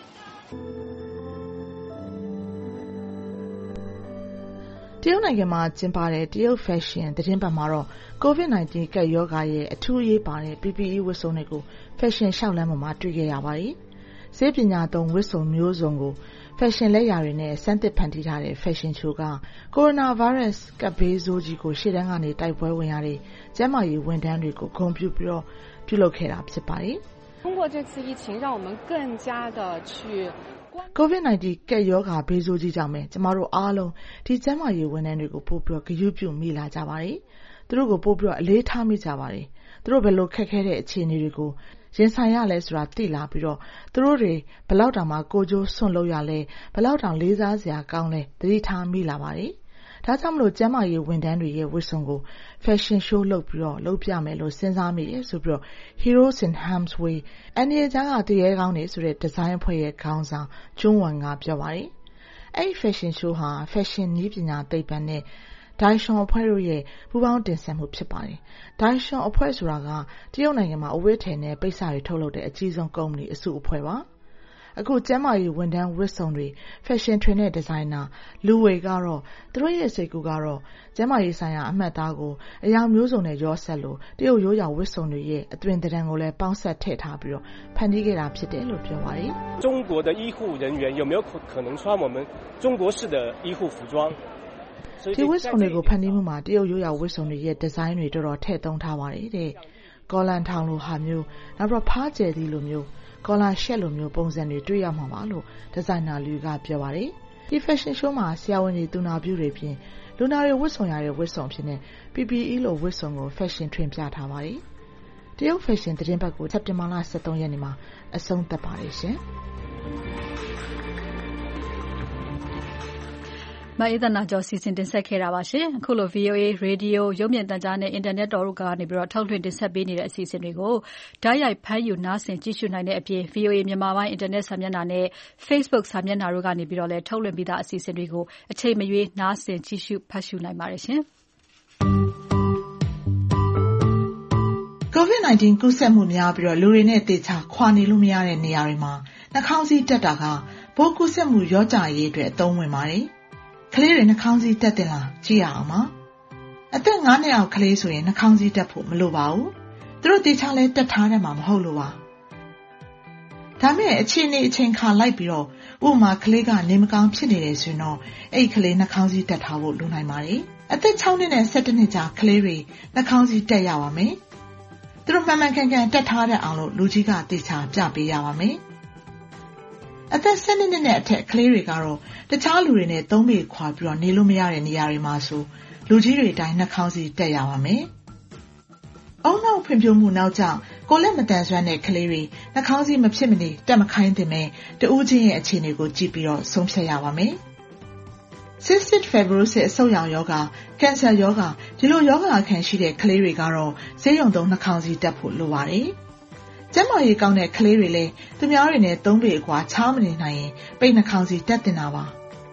တရုတ်နိုင်ငံမှာကျင်းပတဲ့တရုတ် Fashion သတင်းပတ်မှာတော့ COVID-19 ကပ်ရောဂါရဲ့အထူးအရေးပါတဲ့ PPE ဝတ်စုံတွေကို Fashion ရှောက်လမ်းပေါ်မှာတွေ့ခဲ့ရပါတယ်။ဆေးပညာသုံးဝတ်စုံမျိုးစုံကို Fashion လက်ရာတွေနဲ့စမ်းသစ်ဖန်တီးထားတဲ့ Fashion Show က Coronavirus ကပ်ဘေးဆိုးကြီးကိုရှေ့တန်းကနေတိုက်ပွဲဝင်ရတဲ့ကျန်းမာရေးဝန်ထမ်းတွေကိုဂုဏ်ပြုပြီးတော့ပြုလုပ်ခဲ့တာဖြစ်ပါတယ်။通过这次疫情让我们更加的去COVID-19 ကပ်ရောဂါဘေးဆိုးကြီးကြောင့်ပဲကျမတို့အားလုံးဒီကျန်းမာရေးဝန်ထမ်းတွေကိုပို့ပြီးတော့ဂရုပြုမိလာကြပါတယ်။သူတို့ကိုပို့ပြီးတော့အလေးထားမိကြပါတယ်။သူတို့ဘယ်လိုခက်ခဲတဲ့အခြေအနေတွေကိုရင်ဆိုင်ရလဲဆိုတာသိလာပြီးတော့သူတို့တွေဘယ်လောက်တောင်မှကိုကြိုးစွန့်လို့ရလဲဘယ်လောက်တောင်လေးစားစရာကောင်းလဲသတိထားမိလာပါတယ်။ဒါကြောင့်မလို့ကျန်းမာရေးဝန်ထမ်းတွေရဲ့ဝတ်စုံကို Fashion Show လုပ်ပြီးတော့လုပ်ပြမယ်လို့စဉ်းစားမိတယ်ဆိုပြီးတော့ Heroes in Harm's Way အန်ဒီရဲ့ကြားကတရေကောင်းနေဆိုတဲ့ဒီဇိုင်းအဖွဲ့ရဲ့ခေါင်းဆောင်ကျွန်းဝန်ကပြောပါတယ်။အဲ့ဒီ Fashion Show ဟာ Fashion နည်းပညာသိပ္ပံနဲ့ဒိုင်ရှွန်အဖွဲ့တို့ရဲ့ပူးပေါင်းတင်ဆက်မှုဖြစ်ပါတယ်။ဒိုင်ရှွန်အဖွဲ့ဆိုတာကတရုတ်နိုင်ငံမှာအဝတ်ထည်နဲ့ပိတ်စတွေထုတ်လုပ်တဲ့အကြီးဆုံးကုမ္ပဏီအစုအဖွဲ့ပါ။အခုကျန်းမာရေးဝန်ထမ်းဝတ်စုံတွေ Fashion ထွင်တဲ့ဒီဇိုင်နာလူဝေကတော့သူတို့ရဲ့စိတ်ကူးကတော့ကျန်းမာရေးဆိုင်ရာအမှတ်အသားကိုအရာမျိုးစုံနဲ့ရောဆက်လို့တရုတ်ရိုးရာဝတ်စုံတွေရဲ့အသွင်သဏ္ဍာန်ကိုလည်းပေါင်းဆက်ထည့်ထားပြီးတော့ဖန်တီးခဲ့တာဖြစ်တယ်လို့ပြောပါတယ်။中国的医护人员有没有可能穿我们中国式的医护服装？ ဒီဝတ်စုံတွေကိုဖန်တီးမှုမှာတရုတ်ရိုးရာဝတ်စုံတွေရဲ့ဒီဇိုင်းတွေတော်တော်ထည့်သုံးထားပါတယ်တဲ့။ကော်လန်ထောင်လိုဟာမျိုးနောက်ပြီးဖားကျယ်သီးလိုမျိုးကော်လာရှက်လိုမျိုးပုံစံတွေတွေ့ရမှာပါလို့ဒီဇိုင်နာလူကပြောပါတယ်။ဒီ Fashion Show မှာဆရာဝန်တွေသူနာပြုတွေပြင်လူနာတွေဝတ်စုံရတဲ့ဝတ်စုံဖြစ်နေ PPE လိုဝတ်စုံကို Fashion ထွင်ပြထားပါတယ်။တရုတ် Fashion သတင်းပတ်ကိုစက်တင်ဘာလ23ရက်နေ့မှာအဆုံးသတ်ပါတယ်ရှင်။မအေးသနာကျော်စီစဉ်တင်ဆက်ခဲ့တာပါရှင်။အခုလို VOA Radio ရုပ်မြင်သံကြားနဲ့ Internet တော်တို့ကနေပြီးတော့ထုတ်လွှင့်တင်ဆက်ပေးနေတဲ့အစီအစဉ်တွေကိုဓာတ်ရိုက်ဖမ်းယူနားဆင်ကြည့်ရှုနိုင်တဲ့အပြင် VOA မြန်မာပိုင်း Internet စာမျက်နှာနဲ့ Facebook စာမျက်နှာတို့ကနေပြီးတော့လည်းထုတ်လွှင့်ပြီးသားအစီအစဉ်တွေကိုအချိန်မရွေးနားဆင်ကြည့်ရှုဖတ်ရှုနိုင်ပါတယ်ရှင်။ COVID-19 ကူးစက်မှုများပြီးတော့လူတွေနဲ့တေချာခွာနေလို့မရတဲ့နေရာတွေမှာနှာခေါင်းစည်းတပ်တာကပိုးကူးစက်မှုရောကြရေးအတွက်အသုံးဝင်ပါတယ်။ကလေးတွေနှာခေါင်းစည်းတပ်တင်လားကြည့်ရအောင်ပါ။အသက်9နှစ်အောက်ကလေးဆိုရင်နှာခေါင်းစည်းတပ်ဖို့မလိုပါဘူး။သူတို့တေချာလဲတပ်ထားတယ်မှာမဟုတ်လို့ပါ။ဒါမဲ့အခြေအနေအချိန်ခါလိုက်ပြီးတော့ဥပမာကလေးကနေမကောင်းဖြစ်နေတယ်ဆိုရင်တော့အဲ့ကလေးနှာခေါင်းစည်းတပ်ထားဖို့လိုနိုင်ပါတယ်။အသက်6နှစ်နဲ့17နှစ်ကြာကလေးတွေနှာခေါင်းစည်းတပ်ရပါမယ်။သူတို့မှန်မှန်ကန်ကန်တက်ထားတဲ့အောင်လို့လူကြီးကတေချာပြပေးရပါမယ်။အသက်12နှစ်နဲ့အထက်ကလေးတွေကတော့တခြားလူတွေနဲ့3ပေခွာပြီးတော့နေလို့မရတဲ့နေရာတွေမှာဆိုလူကြီးတွေအတိုင်းနှာခေါင်းစည်းတက်ရပါမယ်။အုံနောက်ဖွံ့ဖြိုးမှုနောက်ကြောင့်ကိုယ်လက်မတန်ဆွမ်းတဲ့ကလေးတွေနှာခေါင်းစည်းမဖြစ်မနေတက်မခိုင်းသင့်ပဲတဦးချင်းရဲ့အခြေအနေကိုကြည့်ပြီးတော့ဆုံးဖြတ်ရပါမယ်။ Cystic fibrosis အဆုတ်ရောင်ရောဂါ၊ကင်ဆာရောဂါဒီလိုရောဂါခံရှိတဲ့ကလေးတွေကတော့ဆေးရုံသုံးနှာခေါင်းစည်းတပ်ဖို့လိုပါတယ်။ကျန်းမာရေးကောင်းတဲ့ကလေးတွေလည်းသူများတွေနဲ့3ပေအကွာခြားမနေနိုင်ရင်ပိတ်နှာခေါင်းစည်းတပ်တင်တာပါ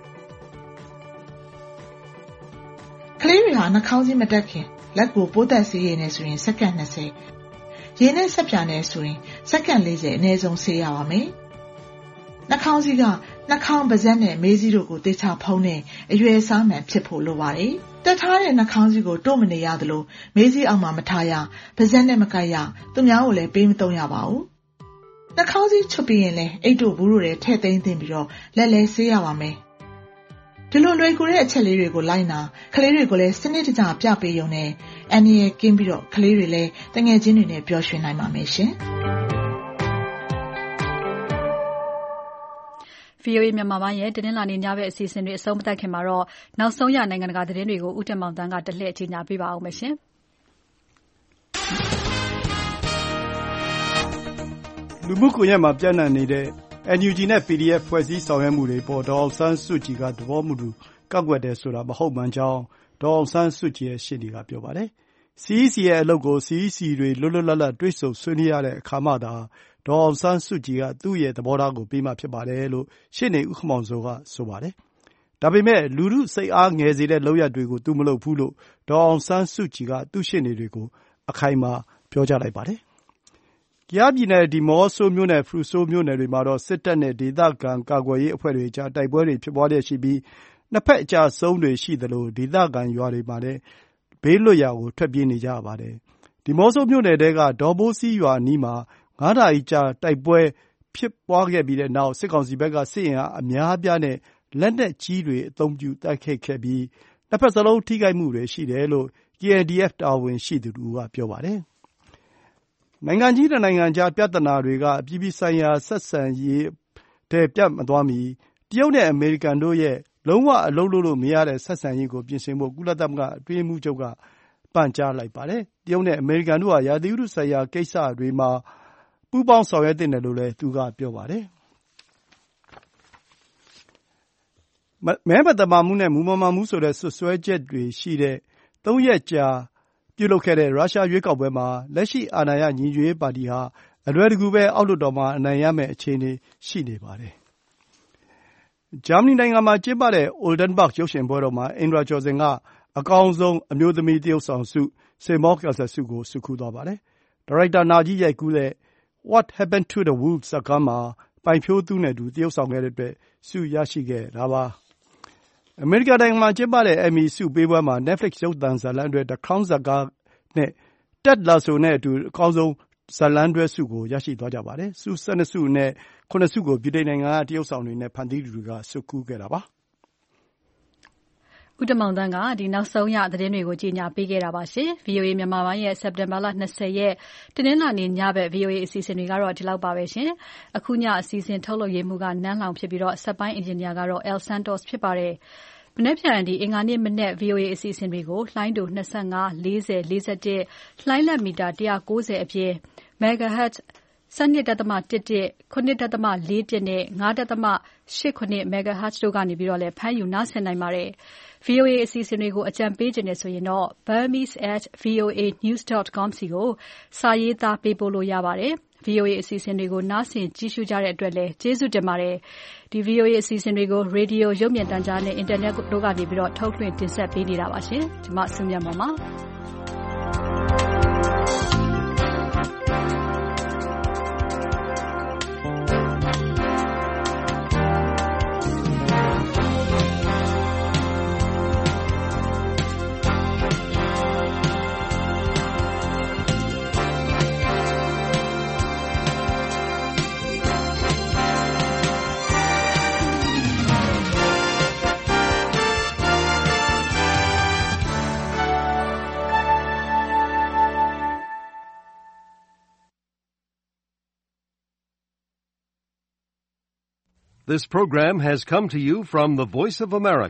။ကလေးတွေဟာနှာခေါင်းစည်းမတပ်ခင်လက်ကိုပိုးသက်ဆေးရည်နဲ့ဆိုရင်စက္ကန့်20ရေနဲ့ဆက်ပြာနဲ့ဆိုရင်စက္ကန့်40အနည်းဆုံးဆေးရပါမယ်။နှာခေါင်းစည်းကနှာခေါင်းပါးစပ်နဲ့မေးစည်းတို့ကိုတေချာဖုံးတဲ့အရွယ်အစားမှန်ဖြစ်ဖို့လိုပါတယ်။တက်ထားတဲ့နှာခေါင်းစည်းကိုတို့မနေရသလိုမေးစည်းအောက်မှာမထားရပါးစပ်နဲ့မကိုက်ရသူများကိုလည်းပေးမသုံးရပါဘူး။နှာခေါင်းစည်းချွတ်ပြီးရင်လည်းအိတ်တို့ဘူးတို့တွေထည့်သိမ်းသင့်ပြီးတော့လက်လဲဆေးရပါမယ်။ဒီလိုလွယ်ကူတဲ့အချက်လေးတွေကိုလိုက်နာကလေးတွေကိုလည်းစနစ်တကျပြပေးရုံနဲ့အန်ဒီရဲ့ကင်းပြီးတော့ကလေးတွေလည်းတငယ်ချင်းတွေနဲ့ပျော်ရွှင်နိုင်ပါမယ်ရှင်။ VOA မြန်မာပိုင်းရဲ့တင်းလာနေညဘက်အစီအစဉ်တွေအဆုံးမသတ်ခင်မှာတော့နောက်ဆုံးရနိုင်ငံတကာသတင်းတွေကိုဦးတင်မောင်တန်းကတလှည့်ကြေညာပေးပါအောင်ရှင်။လူမှုကွန်ရက်မှာပြန့်နှံ့နေတဲ့ NUG နဲ့ PDF ဖွဲ့စည်းဆောင်ရွက်မှုတွေပေါ်ဒေါ်အောင်ဆန်းစုကြည်ကသဘောမတူကန့်ကွက်တယ်ဆိုတာမဟုတ်မှန်ကြောင်းဒေါ်အောင်ဆန်းစုကြည်ရဲ့ရှေ့နေကပြောပါတယ်။ CEC ရဲ့အလုပ်ကို CEC တွေလွတ်လွတ်လပ်လပ်တွေ့ဆုံဆွေးနွေးရတဲ့အခါမှသာဒေါ်အောင်ဆန်းစုကြည်ကသူ့ရဲ့သဘောထားကိုပေးမှဖြစ်ပါတယ်လို့ရှေ့နေဦးခင်မောင်ဇော်ကဆိုပါတယ်။ဒါပေမဲ့လူထုစိတ်အားငယ်စေတဲ့လုပ်ရပ်တွေကိုသူမလုပ်ဘူးလို့ဒေါ်အောင်ဆန်းစုကြည်ကသူ့ရှေ့နေတွေကိုအခိုင်အမာပြောကြားလိုက်ပါတယ်။ကယားပြည်နယ်ဒီမော့ဆိုမြို့နယ်ဖရူဆိုမြို့နယ်တွေမှာတော့စစ်တပ်နဲ့ဒေသခံကာကွယ်ရေးအဖွဲ့တွေကြားတိုက်ပွဲတွေဖြစ်ပွားလျက်ရှိပြီးနှစ်ဖက်အကြဆုံးတွေရှိသလိုဒေသခံရွာတွေမှာလည်းဘေးလွတ်ရာကိုထွက်ပြေးနေကြရပါတယ်။ဒီမော့ဆိုမြို့နယ်တဲကဒေါ်ဘိုးစီးရွာအနီးမှာ9 နာရီကြာတိုက်ပွဲဖြစ်ပွားခဲ့ပြီးတဲ့နောက်စစ်ကောင်စီဘက်ကစစ်အင်အားအများအပြားနဲ့လက်နက်ကြီးတွေအသုံးပြုတိုက်ခိုက်ခဲ့ပြီးနှစ်ဖက်စလုံးထိခိုက်မှုတွေရှိတယ်လို့ KNDF တာဝန်ရှိသူကပြောပါတယ်။နိုင်ငံကြီးတစ်နိုင်ငံကြားပြဿနာတွေကအပြည်ပြည်ဆိုင်ရာဆက်ဆံရေးထဲပြတ်မသွားမီတရုတ်နဲ့အမေရိကန်တို့ရဲ့လုံးဝအလုပ်လုပ်လို့မရတဲ့ဆက်ဆံရေးကိုပြင်ဆင်ဖို့ကုလသမဂ္ဂအတွင်းရေးမှူးချုပ်ကပန်ကြားလိုက်ပါတယ်။တရုတ်နဲ့အမေရိကန်တို့ဟာရာသီဥတုဆိုင်ရာကိစ္စတွေမှာပူးပေါင်းဆောင်ရွက်သင့်တယ်လို့လည်းသူကပြောပါတယ်။မဲမသမာမှုနဲ့မူမမှန်မှုဆိုတဲ့စွပ်စွဲချက်တွေရှိတဲ့3 ရက်ကြာပြုလုပ်ခဲ့တဲ့ရုရှားရွေးကောက်ပွဲမှာလက်ရှိအာဏာရညီညွတ်ရေးပါတီဟာအလွယ်တကူပဲအောက်လွှတ်တော်မှာအနိုင်ရမယ့်အခြေအနေရှိနေပါတယ်။ဂျာမနီနိုင်ငံမှာကျင်းပတဲ့ Oldenburg ရုပ်ရှင်ပွဲတော်မှာအင်ဒရာကျော်စင်ကအကောင်းဆုံးအမျိုးသမီးသရုပ်ဆောင်ဆု Seymour Cassel ဆုကိုဆွတ်ခူးသွားပါတယ်။ဒါရိုက်တာနာကြီးရိုက်ကူးတဲ့ What Happened to the Wolves ဇာတ်ကားမှာပိုင်ဖြိုးသူနဲ့အတူသရုပ်ဆောင်ခဲ့တဲ့အတွက်ဆုရရှိခဲ့တာပါ။အမေရိကန်နိုင်ငံမှာကျင်းပတဲ့ Emmy ဆုပေးပွဲမှာ Netflix ရုပ်သံဇာတ်လမ်းတွဲ The Crown ဇာတ်ကားနဲ့ Ted Lasso နဲ့အတူအကောင်းဆုံးဇာတ်လမ်းတွဲဆုကိုရရှိသွားကြပါတယ်။ဆု12ဆုအနက်7ဆုကိုဗြိတိန်နိုင်ငံကတရုတ်ဆောင်တွေနဲ့ဖန်တီးသူတွေကဆွတ်ခူးခဲ့တာပါ။ဦးတမောင်တန်းကနောက်ဆုံးရသတင်းတွေကိုကြေညာပေးခဲ့တာပါရှင်။ VOA မြန်မာပိုင်းရဲ့စက်တင်ဘာလ20ရက်တနင်္လာနေ့ညဘက် VOA အစီအစဉ်တွေကတော့ဒီလောက်ပါပဲရှင်။အခုညအစီအစဉ်ထုတ်လုပ်ရေးမှူးကနန်းလောင်ဖြစ်ပြီးတော့စက်ပိုင်းအင်ဂျင်နီယာကတော့ El Santos ဖြစ်ပါတယ်။မနေ့ဖြန်အင်္ဂါနေ့မနေ့ VOA အစီအစဉ်တွေကိုလှိုင်းတူ25 40 41လှိုင်းလက်မီတာ190အပြင် megahertz 12.11 9.41 နဲ့ 5.89 megahertz တို့ကနေပြီးတော့လည်းဖမ်းယူနားဆင်နိုင်ပါတယ်။ VOA အစီအစဉ်တွေကိုအကြံပေးခြင်းနဲ့ဆိုရင်တော့ burmese@voanews.com စီကိုစာရေးသားပေးပို့လို့ရပါတယ်။ VOA အစီအစဉ်တွေကိုနားဆင်ကြည့်ရှုကြတဲ့အတွက်လည်းကျေးဇူးတင်ပါတယ်။ VOA အစီအစဉ်တွေကိုရေဒီယိုရုပ်မြင်သံကြားနဲ့အင်တာနက်တို့ကနေပြီးတော့ထုတ်လွှင့်တင်ဆက်ပေးနေတာပါရှင်။ကျွန်မစုမြတ်မပါ This program has come to you from the Voice of America.